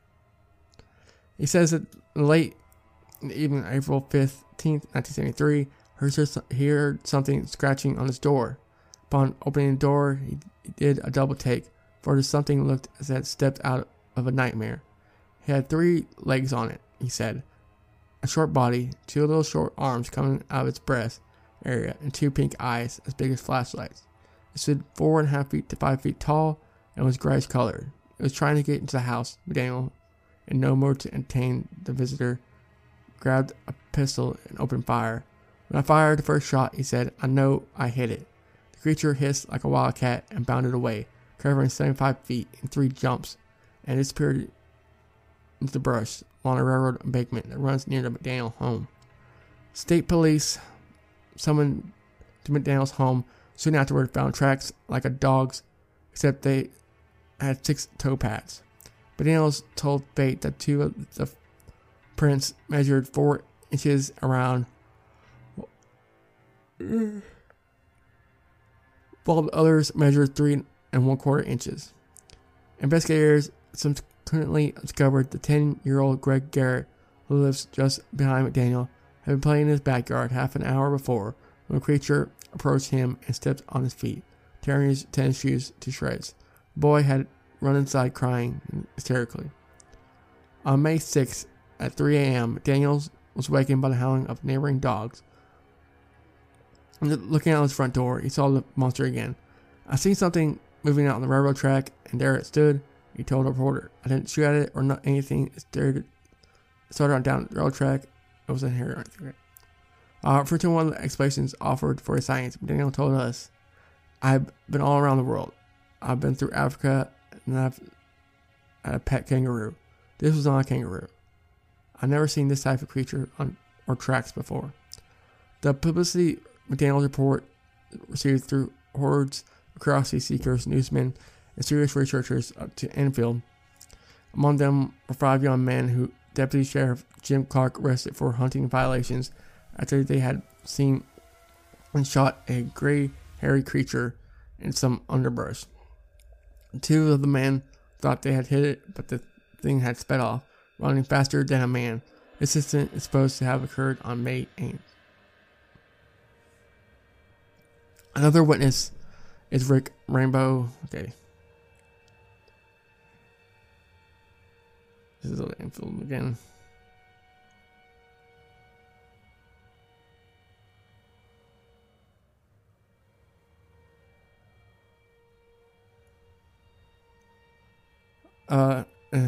Speaker 3: He says that late in the evening, April 15th, 1973, he heard something scratching on his door. Upon opening the door, he did a double take, for something looked as if it had stepped out of a nightmare. He had 3 legs on it, he said. A short body, 2 little short arms coming out of its breast area, and 2 pink eyes as big as flashlights. It stood 4.5 feet to 5 feet tall and was grayish colored. It was trying to get into the house. McDaniel, in no mood to entertain the visitor, grabbed a pistol and opened fire. When I fired the first shot, he said, I know I hit it. The creature hissed like a wildcat and bounded away, covering 75 feet in 3 jumps, and disappeared into the brush along a railroad embankment that runs near the McDaniel home. State police summoned to McDaniel's home soon afterward found tracks like a dog's, except they had 6 toe pads. McDaniels told Fate that 2 of the prints measured 4 inches around, while the others measured 3 1/4 inches. Investigators subsequently discovered the 10-year-old Greg Garrett who lives just behind McDaniel, had been playing in his backyard half an hour before when a creature approached him and stepped on his feet, tearing his tennis shoes to shreds. The boy had run inside crying hysterically. On May 6th at 3 a.m., McDaniels was wakened by the howling of neighboring dogs. Looking out his front door, he saw the monster again. "I seen something moving out on the railroad track, and there it stood," he told a reporter. "I didn't shoot at it or not anything. It started on down the railroad track. It was in here." For one of the explanations offered for his science, Daniel told us, "I've been all around the world. I've been through Africa, and I've had a pet kangaroo. This was not a kangaroo. I've never seen this type of creature on or tracks before." The publicity McDaniel's report received through hordes of curiosity seekers, newsmen, and serious researchers up to Enfield. Among them were 5 young men who Deputy Sheriff Jim Clark arrested for hunting violations after they had seen and shot a gray, hairy creature in some underbrush. 2 of the men thought they had hit it, but the thing had sped off, running faster than a man. This incident is supposed to have occurred on May 8th. Another witness is Rick Rainbow. Okay. This is Enfield again. Okay.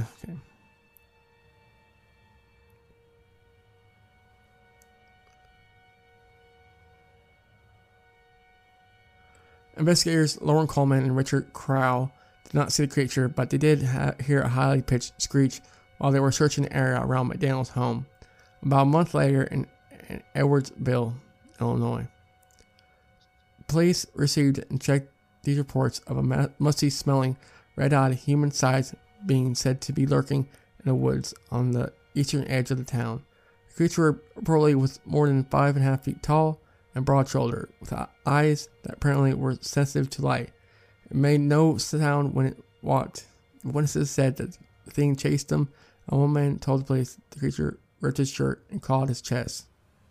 Speaker 3: Investigators Lauren Coleman and Richard Crow did not see the creature, but they did hear a highly pitched screech while they were searching the area around McDaniel's home. About a month later in Edwardsville, Illinois, police received and checked these reports of a musty-smelling, red-eyed human-sized being said to be lurking in the woods on the eastern edge of the town. The creature reportedly was more than 5.5 feet tall and broad-shouldered, with eyes that apparently were sensitive to light. It made no sound when it walked. Witnesses said that the thing chased them, and one man told the police the creature ripped his shirt and clawed his chest.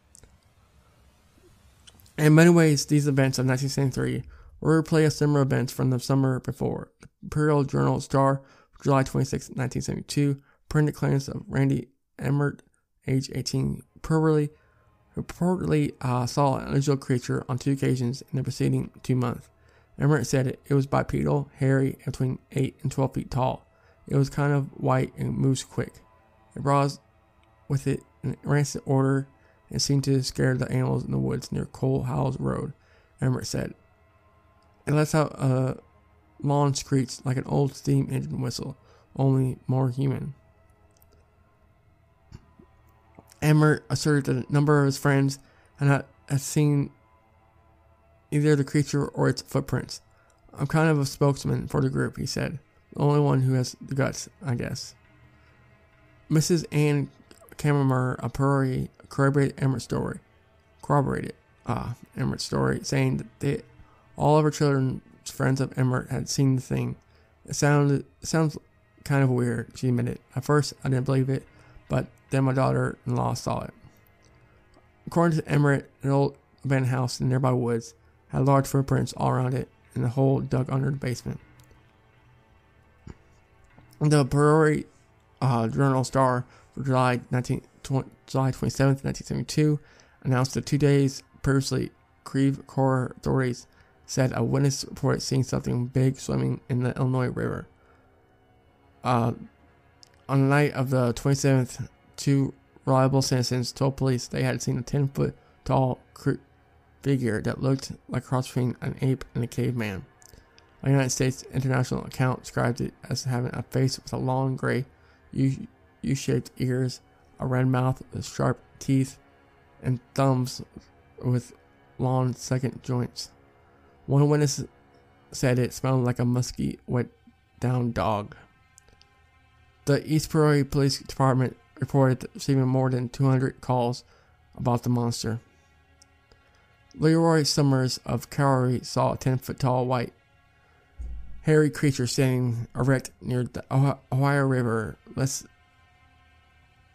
Speaker 3: In many ways, these events of 1973 were a replay of similar events from the summer before. The Imperial Journal-Star, July 26, 1972, printed claims of Randy Emmert, age 18, who reportedly saw an unusual creature on 2 occasions in the preceding 2 months. Emmert said it was bipedal, hairy, and between 8 and 12 feet tall. It was kind of white and moves quick. It browsed with it in rancid order and seemed to scare the animals in the woods near Cole Howells Road, Emmert said. It lets out a long screech like an old steam engine whistle, only more human. Emmert asserted that a number of his friends had seen either the creature or its footprints. "I'm kind of a spokesman for the group," he said. "The only one who has the guts, I guess." Mrs. Ann Cameron of Prairie corroborated Emmert's story, saying that all of her children's friends of Emmert had seen the thing. It sounds kind of weird," she admitted. "At first, I didn't believe it, but then my daughter-in-law saw it." According to Emmert, an old abandoned house in nearby woods had large footprints all around it, and the hole dug under the basement. The Prairie Journal-Star for July 27, 1972 announced that 2 days previously, Creve Coeur authorities said a witness reported seeing something big swimming in the Illinois River. On the night of the 27th, 2 reliable citizens told police they had seen a 10-foot tall figure that looked like a cross between an ape and a caveman. A United States International account described it as having a face with a long gray U-shaped ears, a red mouth with sharp teeth, and thumbs with long second joints. One witness said it smelled like a musky, wet-down dog. The East Prairie Police Department reported receiving more than 200 calls about the monster. Leroy Summers of Cowrie saw a 10-foot tall white, hairy creature standing erect near the Ohio River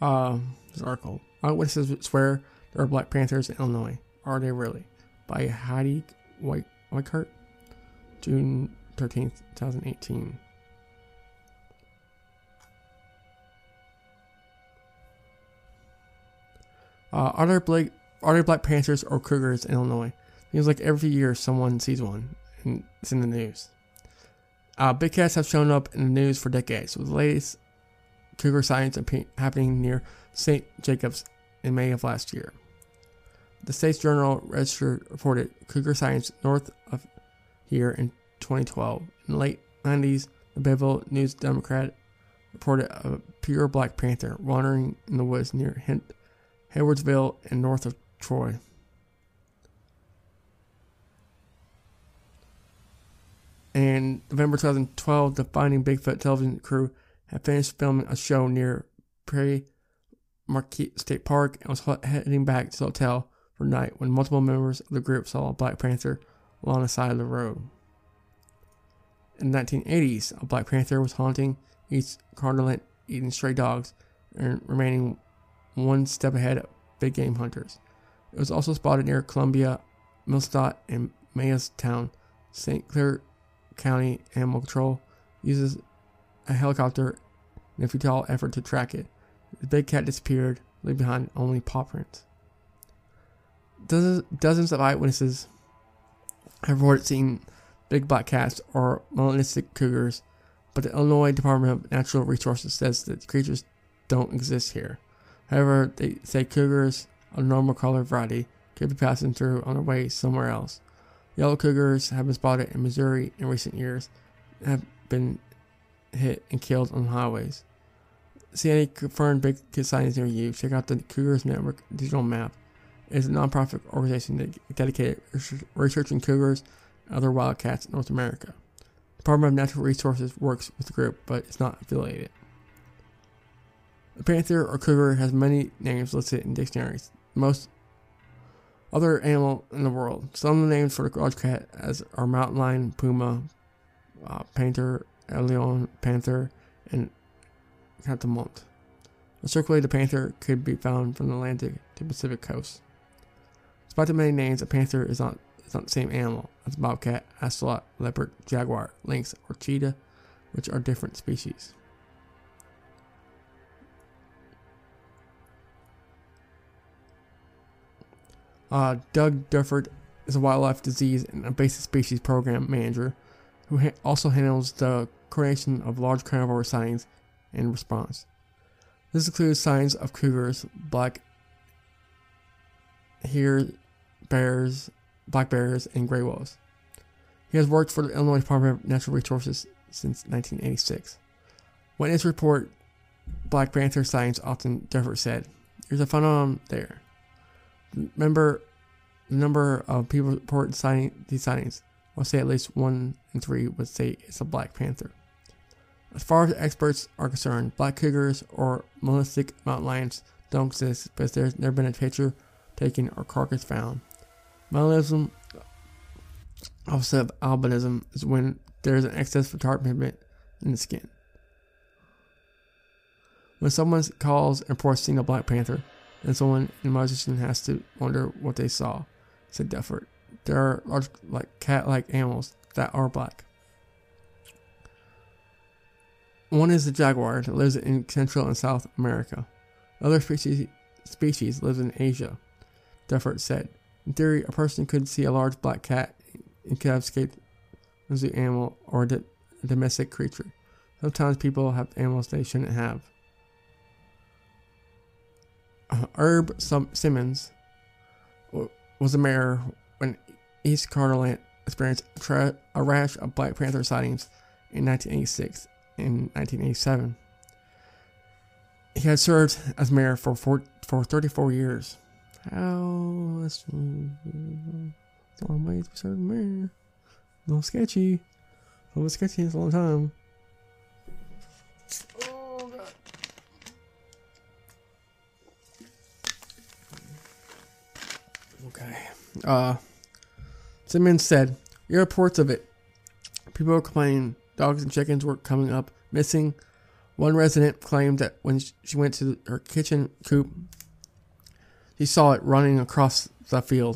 Speaker 3: This article. Eyewitnesses swear there are Black Panthers in Illinois. Are they really? By Heidi Weichert, June 13th, 2018. Are there Black Panthers or Cougars in Illinois? Seems like every year someone sees one, and it's in the news. Big cats have shown up in the news for decades, with the latest cougar sightings happening near St. Jacobs in May of last year. The State's Journal Register reported cougar sightings north of here in 2012. In the late 90s, the Bayville News Democrat reported a pure Black Panther wandering in the woods near Haywardsville and north of Troy. In November 2012, the Finding Bigfoot television crew had finished filming a show near Prairie Marquette State Park and was heading back to the hotel for night when multiple members of the group saw a Black Panther along the side of the road. In the 1980s, a Black Panther was haunting East Carolina, eating stray dogs and remaining one step ahead of big game hunters. It was also spotted near Columbia, Millstadt, and Mayostown. St. Clair County Animal Control uses a helicopter in a futile effort to track it. The big cat disappeared, leaving behind only paw prints. Dozens of eyewitnesses have reported seeing big black cats or melanistic cougars, but the Illinois Department of Natural Resources says that creatures don't exist here. However, they say cougars of normal color variety could be passing through on their way somewhere else. Yellow cougars have been spotted in Missouri in recent years and have been hit and killed on highways. See any confirmed big kid sightings near you? Check out the Cougars Network digital map. It is a non-profit organization dedicated to researching cougars and other wildcats in North America. The Department of Natural Resources works with the group, but it's not affiliated. The panther or cougar has many names listed in dictionaries. Most other animal in the world. Some of the names for the large cat are mountain lion, puma, panther, leon, panther, and catamount. Circulating the panther could be found from the Atlantic to Pacific coast. Despite the many names, a panther is not the same animal as bobcat, ocelot, leopard, jaguar, lynx, or cheetah, which are different species. Doug Dufford is a wildlife disease and invasive species program manager who also handles the coordination of large carnivore sightings and response. This includes sightings of cougars, black bears, black bears, and gray wolves. He has worked for the Illinois Department of Natural Resources since 1986. Witnesses report Black Panther sightings often, Dufford said. There's a phenomenon there. Remember, the number of people report these sightings, I'll say at least 1 in 3 would say it's a Black Panther. As far as experts are concerned, black cougars or melanistic mountain lions don't exist because there's never been a picture taken or carcass found. Melanism, opposite of albinism, is when there's an excess of dark pigment in the skin. When someone calls and reports seeing a Black Panther, then someone in my position has to wonder what they saw, said Dufford. There are large, cat-like animals that are black. One is the jaguar that lives in Central and South America. Other species lives in Asia, Dufford said. In theory, a person could see a large black cat and could have escaped as an animal or a domestic creature. Sometimes people have animals they shouldn't have. Herb Simmons was the mayor when East Carolina experienced a rash of Black Panther sightings in 1986 and 1987. He had served as mayor for 34 years. How? That's a long way to serve mayor. A little sketchy. A little sketchy. It's a long time. Oh, God. Okay. Simmons said, "We have reports of it. People were complaining dogs and chickens were coming up missing. One resident claimed that when she went to her kitchen coop, she saw it running across the field.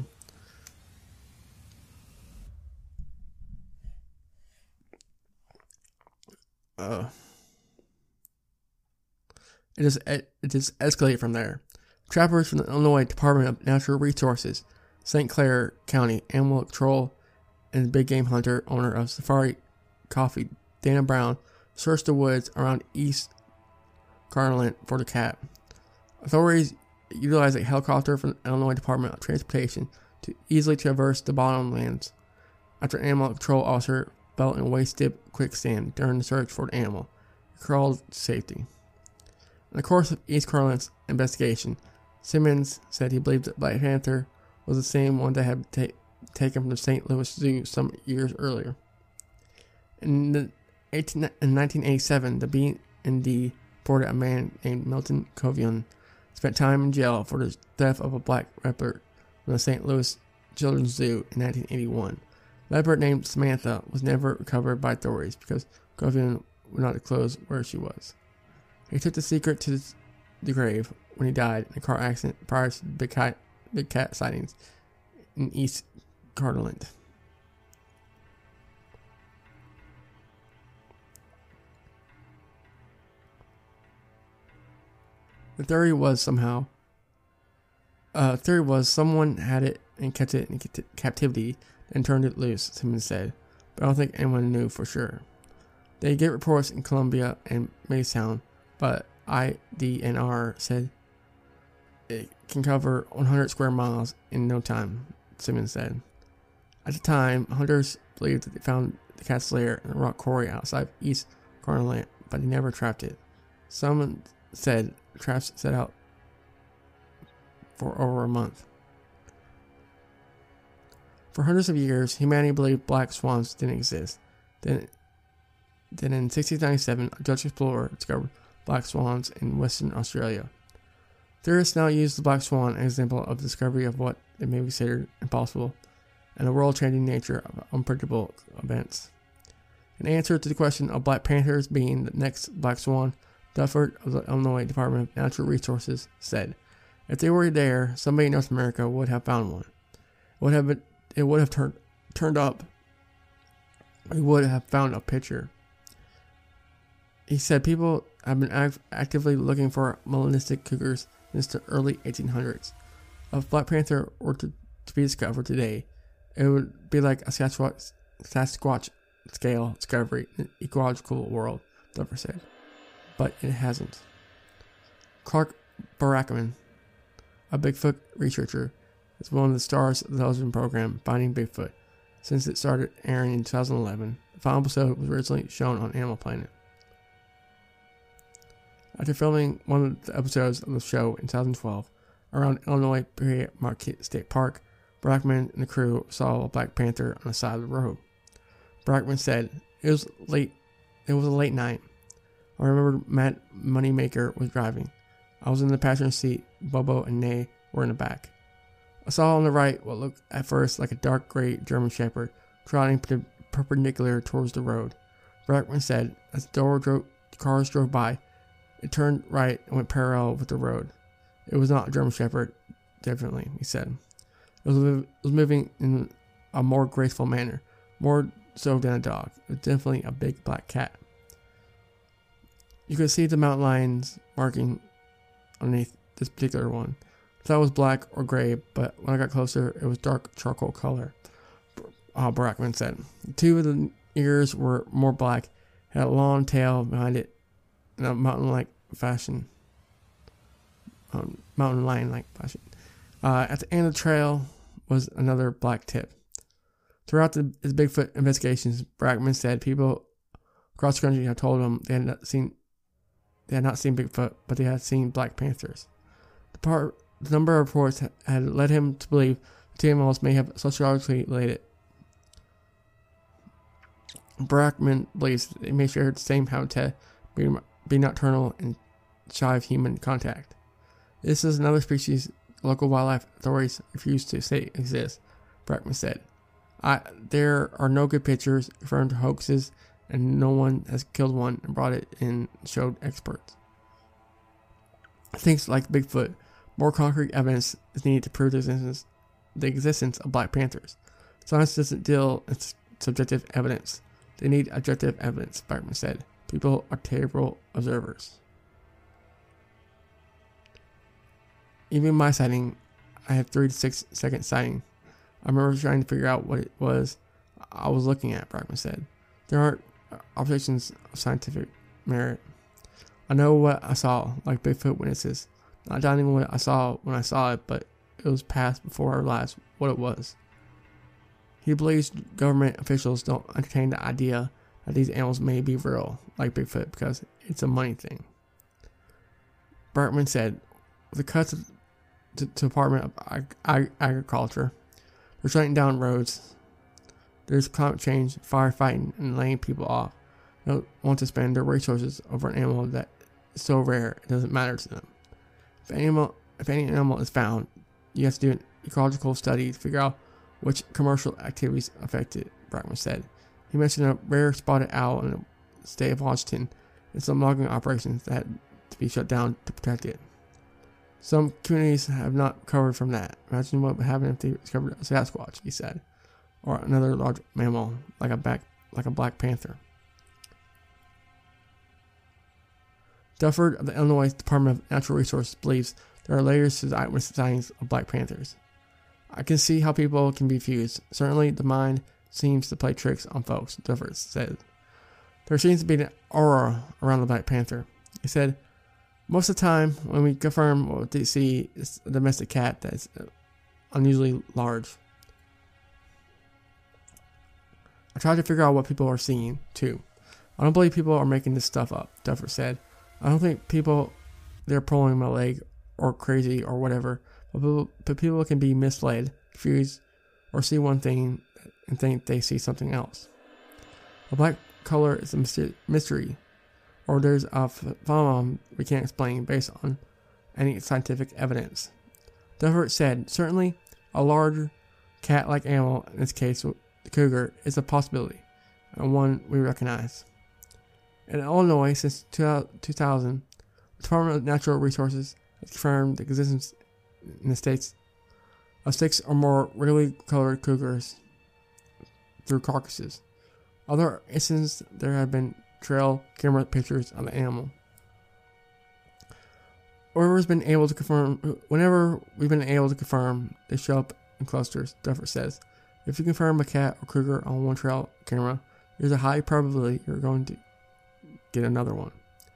Speaker 3: It just escalated from there. Trappers from the Illinois Department of Natural Resources, St. Clair County Animal Control, and big game hunter, owner of Safari Coffee, Dana Brown, searched the woods around East Carlin for the cat. Authorities utilized a helicopter from the Illinois Department of Transportation to easily traverse the bottomlands after an animal control officer fell in waist-deep quicksand during the search for the animal. He crawled to safety. In the course of East Carlin's investigation, Simmons said he believed that Black Panther was the same one that had been taken from the St. Louis Zoo some years earlier. In 1987, the B&D reported a man named Milton Covian spent time in jail for the death of a black leopard from the St. Louis Children's Zoo in 1981. The leopard named Samantha was never recovered by authorities because Covian would not disclose where she was. He took the secret to the grave when he died in a car accident prior to the big cat sightings in East Carlin. The theory was someone had it and kept it in captivity and turned it loose, Simmons said, but I don't think anyone knew for sure. They get reports in Columbia and Maysound, but IDNR said it can cover 100 square miles in no time, Simmons said. At the time, hunters believed that they found the cat's lair in a rock quarry outside East Carlin, but they never trapped it. Someone said traps set out for over a month. For hundreds of years, humanity believed black swans didn't exist. Then in 1697, a Dutch explorer discovered black swans in Western Australia. Theorists now use the black swan as an example of the discovery of what they may be considered impossible and the world-changing nature of unpredictable events. In answer to the question of black panthers being the next black swan, Dufford of the Illinois Department of Natural Resources said, "If they were there, somebody in North America would have found one. It would have turned up. We would have found a picture." He said people have been actively looking for melanistic cougars since the early 1800s. If Black Panther were to be discovered today, it would be like a Sasquatch scale discovery in an ecological world, Duffer said. But it hasn't. Clark Barackman, a Bigfoot researcher, is one of the stars of the television program Finding Bigfoot. Since it started airing in 2011, the final episode was originally shown on Animal Planet. After filming one of the episodes of the show in 2012, around Illinois Marquette State Park, Barackman and the crew saw a black panther on the side of the road. Barackman said, It was a late night. I remember Matt Moneymaker was driving. I was in the passenger seat. Bobo and Nay were in the back. I saw on the right what looked at first like a dark gray German Shepherd trotting perpendicular towards the road. Barackman said, as the cars drove by, it turned right and went parallel with the road. It was not a German Shepherd, definitely, he said. It was moving in a more graceful manner, more so than a dog. It was definitely a big black cat. You could see the mountain lions marking underneath this particular one. I thought it was black or gray, but when I got closer, it was dark charcoal color, Barackman said. Two of the ears were more black, had a long tail behind it in a mountain-like fashion. Mountain lion-like fashion. At the end of the trail was another black tip. Throughout his Bigfoot investigations, Barackman said people across the country had told him they had not seen Bigfoot, but they had seen black panthers. The number of reports had led him to believe the two animals may have sociologically related. Barackman believes they may share the same habitat, be nocturnal and shy of human contact. This is another species local wildlife authorities refuse to say exists, Barackman said. There are no good pictures, referring to hoaxes and no one has killed one and brought it in, showed experts. Things like Bigfoot, more concrete evidence is needed to prove the existence of Black Panthers. Science doesn't deal in subjective evidence. They need objective evidence, Bachman said. People are terrible observers. Even my sighting, I had 3 to 6 second sighting. I remember trying to figure out what it was I was looking at, Bachman said. There aren't observations of scientific merit. I know what I saw, like Bigfoot witnesses. Not doubting what I saw when I saw it, but it was past before I realized what it was. He believes government officials don't entertain the idea that these animals may be real, like Bigfoot, because it's a money thing. Bertman said, with the cuts to the Department of Agriculture, they're shutting down roads. There's climate change, firefighting, and laying people off. They don't want to spend their resources over an animal that is so rare it doesn't matter to them. If any animal is found, you have to do an ecological study to figure out which commercial activities affect it, Brackman said. He mentioned a rare spotted owl in the state of Washington and some logging operations that had to be shut down to protect it. Some communities have not recovered from that. Imagine what would happen if they discovered a Sasquatch, he said, or another large mammal like a Black Panther. Dufford of the Illinois Department of Natural Resources believes there are layers to the eyewitness sightings of Black Panthers. I can see how people can be fused. Certainly, the mind seems to play tricks on folks, Dufford said. There seems to be an aura around the Black Panther. He said, most of the time, when we confirm what they see, it's a domestic cat that's unusually large. I try to figure out what people are seeing, too. I don't believe people are making this stuff up, Dufford said. I don't think they're pulling my leg or crazy or whatever, but people can be misled, confused, or see one thing and think they see something else. The black color is a mystery, or there's a phenomenon we can't explain based on any scientific evidence. Dufford said, certainly a larger cat-like animal, in this case the cougar, is a possibility, and one we recognize. In Illinois, since 2000, the Department of Natural Resources has confirmed the existence in the states of 6 or more rarely colored cougars through carcasses. Other instances, there have been trail camera pictures of the animal. Whenever we've been able to confirm, they show up in clusters, Dufford says. If you confirm a cat or cougar on one trail camera, there's a high probability you're going to get another one.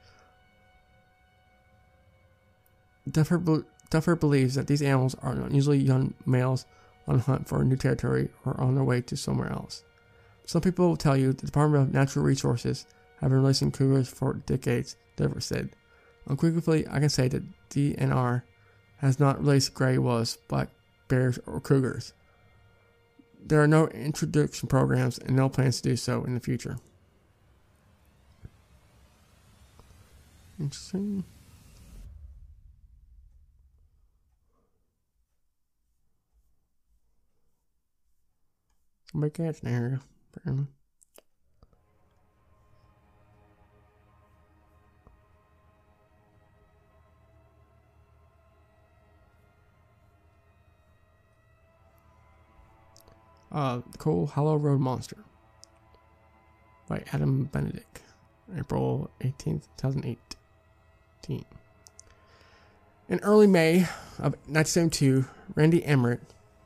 Speaker 3: Dufford believes that these animals are unusually young males on a hunt for new territory or on their way to somewhere else. Some people will tell you the Department of Natural Resources have been releasing cougars for decades, Dufford said. Unequivocally, I can say that DNR has not released gray wolves, black bears, or cougars. There are no introduction programs and no plans to do so in the future. Interesting. Somebody catch an area, apparently. Coal Hollow Road Monster by Adam Benedict, April 18th, 2018. In early May of 1972, Randy Emmerich,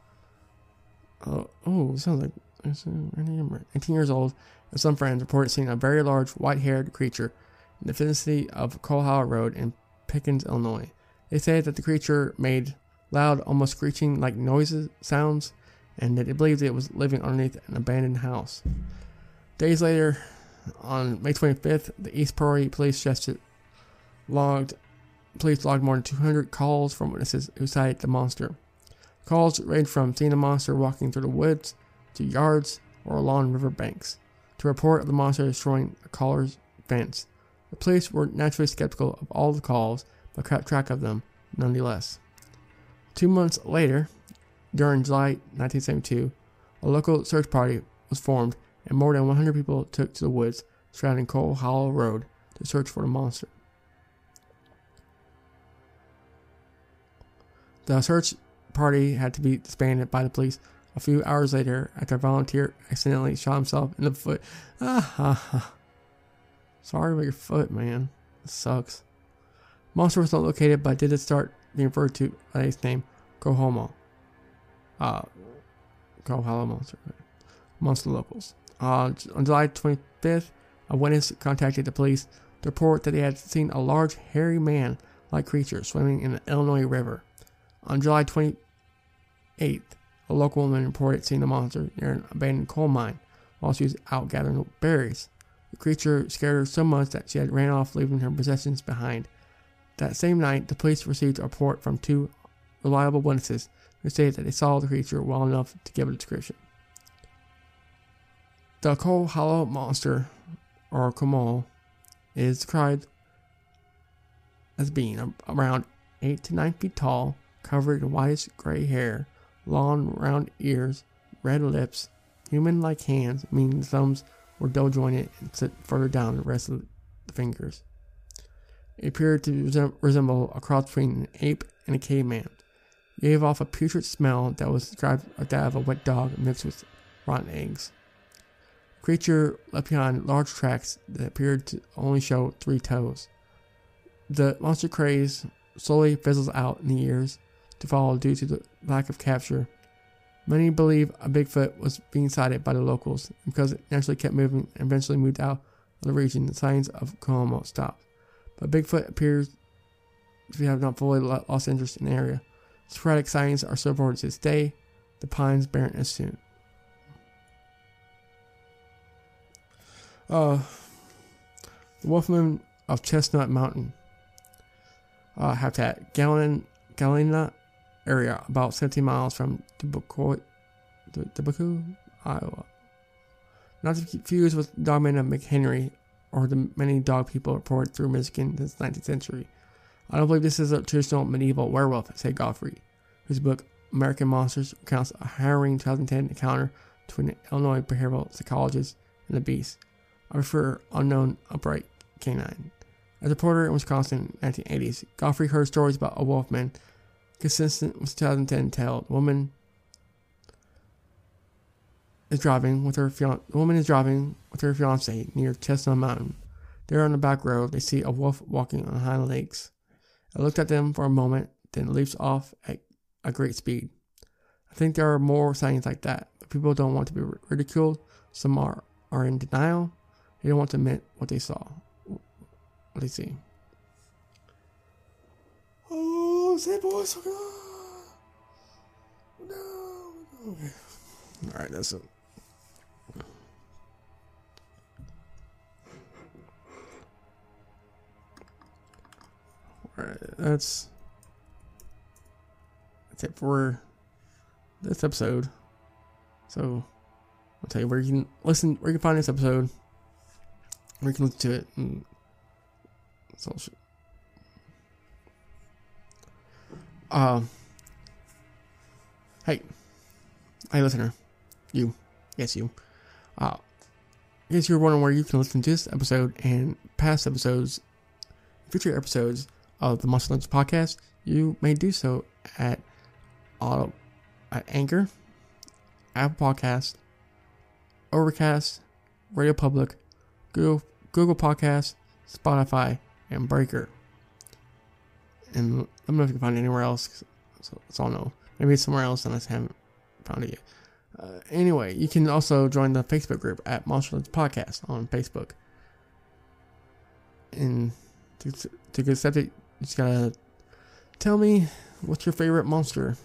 Speaker 3: sounds like Randy Emmerich, 18 years old, and some friends reported seeing a very large white-haired creature in the vicinity of Coal Hollow Road in Pickens, Illinois. They say that the creature made loud, almost screeching like sounds, and that they believed it was living underneath an abandoned house. Days later, on May 25th, the East Prairie Police logged more than 200 calls from witnesses who cited the monster. Calls ranged from seeing the monster walking through the woods to yards or along river banks to report of the monster destroying a caller's fence. The police were naturally skeptical of all the calls, but kept track of them nonetheless. 2 months later, during July 1972, a local search party was formed and more than 100 people took to the woods surrounding Coal Hollow Road to search for the monster. The search party had to be disbanded by the police a few hours later after a volunteer accidentally shot himself in the foot. Sorry about your foot, man. It sucks. Monster was not located, but did start being referred to by its name, Cohomo. Coal Hollow Monster. Amongst the locals. On July 25th, a witness contacted the police to report that they had seen a large, hairy man-like creature swimming in the Illinois River. On July 28th, a local woman reported seeing the monster near an abandoned coal mine while she was out gathering berries. The creature scared her so much that she had ran off, leaving her possessions behind. That same night, the police received a report from 2 reliable witnesses who stated that they saw the creature well enough to give a description. The Coal Hollow Monster, or Comal, is described as being around 8 to 9 feet tall, covered in whitish gray hair, long round ears, red lips, human-like hands, meaning the thumbs were dull-jointed and sit further down the rest of the fingers. It appeared to resemble a cross between an ape and a caveman. It gave off a putrid smell that was described as that of a wet dog mixed with rotten eggs. The creature left behind large tracks that appeared to only show 3 toes. The monster craze slowly fizzles out in the years to follow due to the lack of capture. Many believe a Bigfoot was being sighted by the locals, and because it naturally kept moving and eventually moved out of the region, the sightings of Cohomo stopped. But Bigfoot appears to have not fully lost interest in the area. Sporadic sightings are still reported to this day. The pines bearing as soon. The Wolfman of Chestnut Mountain habitat, Galena area, about 17 miles from Dubuque, Iowa. Not to confuse with Dogman of McHenry or the many dog people reported through Michigan since the 19th century. I don't believe this is a traditional medieval werewolf, said Godfrey, whose book American Monsters recounts a harrowing 2010 encounter between an Illinois behavioral psychologist and the beast. I prefer unknown upright canine. As a reporter in Wisconsin in the 1980s, Godfrey heard stories about a wolfman consistent with 2010 tale. The woman is driving with her fiance near Chestnut Mountain. There on the back road, they see a wolf walking on hind legs. I looked at them for a moment, then leaps off at a great speed. I think there are more sightings like that, but people don't want to be ridiculed. Some are in denial. They don't want to admit what they saw. What they see. Oh, say boys. No. Okay. Alright, that's it. Alright, that's it for this episode. So I'll tell you where you can find this episode, where you can listen to it, and it's all shit. Hey listener, you, yes you. I guess you're wondering where you can listen to this episode and past episodes, future episodes of the Monster Lunch podcast. You may do so at Anchor, Apple Podcasts, Overcast, Radio Public, Google Podcasts, Spotify, and Breaker. And let me know if you can find it anywhere else. So that's all I know. Maybe it's somewhere else and I just haven't found it yet. Anyway, you can also join the Facebook group at Monster Lunch Podcast on Facebook. And to get accepted, you just gotta tell me what's your favorite monster.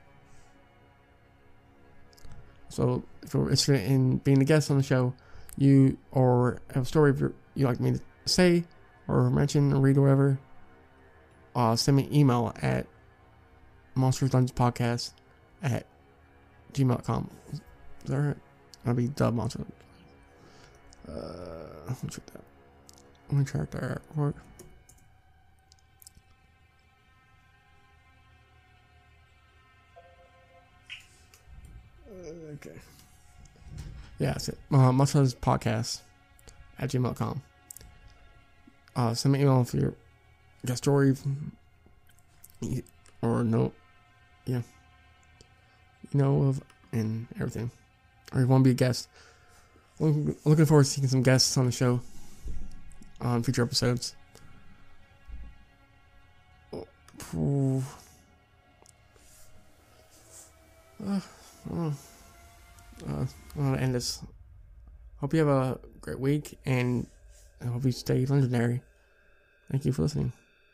Speaker 3: So if you're interested in being a guest on the show, you or have a story you like me to say or mention or read or whatever, send me an email at monsterlunchpodcast@gmail.com. Is that right? That'll be the monster. Let me check that. Let me check that work. Okay. Yeah, that's it. Monster Podcast gmail.com. Send me an email if you got a story or no, yeah, of and everything, or you want to be a guest. Looking forward to seeing some guests on the show on future episodes. I want to end this. Hope you have a great week, and I hope you stay legendary. Thank you for listening.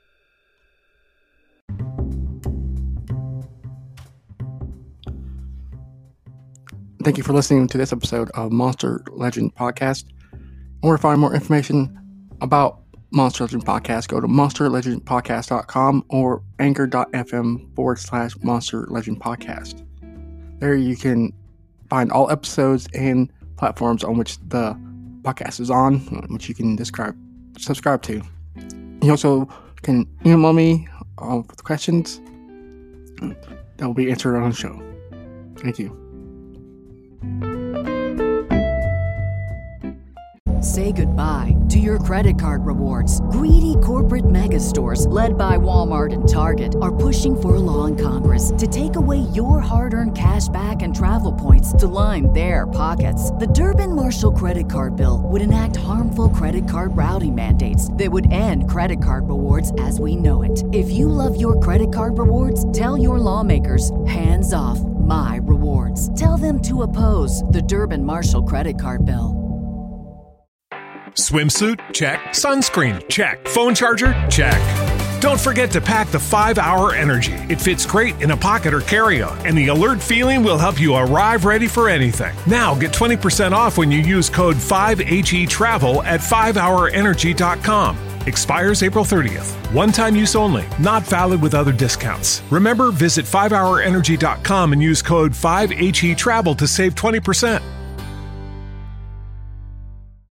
Speaker 3: Thank you for listening to this episode of Monster Legend Podcast. In order to find more information about Monster Legend Podcast, go to monsterlegendpodcast.com or anchor.fm/Monster Legend Podcast. There you can find all episodes and platforms on which the podcast is on, which you can subscribe to. You also can email me with questions that will be answered on the show. Thank you.
Speaker 6: Say goodbye to your credit card rewards. Greedy corporate mega stores, led by Walmart and Target, are pushing for a law in Congress to take away your hard-earned cash back and travel points to line their pockets. The Durbin-Marshall credit card bill would enact harmful credit card routing mandates that would end credit card rewards as we know it. If you love your credit card rewards, tell your lawmakers, hands off my rewards. Tell them to oppose the Durbin-Marshall credit card bill.
Speaker 1: Swimsuit? Check. Sunscreen? Check. Phone charger? Check. Don't forget to pack the 5-Hour Energy. It fits great in a pocket or carry-on, and the alert feeling will help you arrive ready for anything. Now get 20% off when you use code 5HETRAVEL at 5hourenergy.com. Expires April 30th. One-time use only. Not valid with other discounts. Remember, visit 5hourenergy.com and use code 5HETRAVEL to save 20%.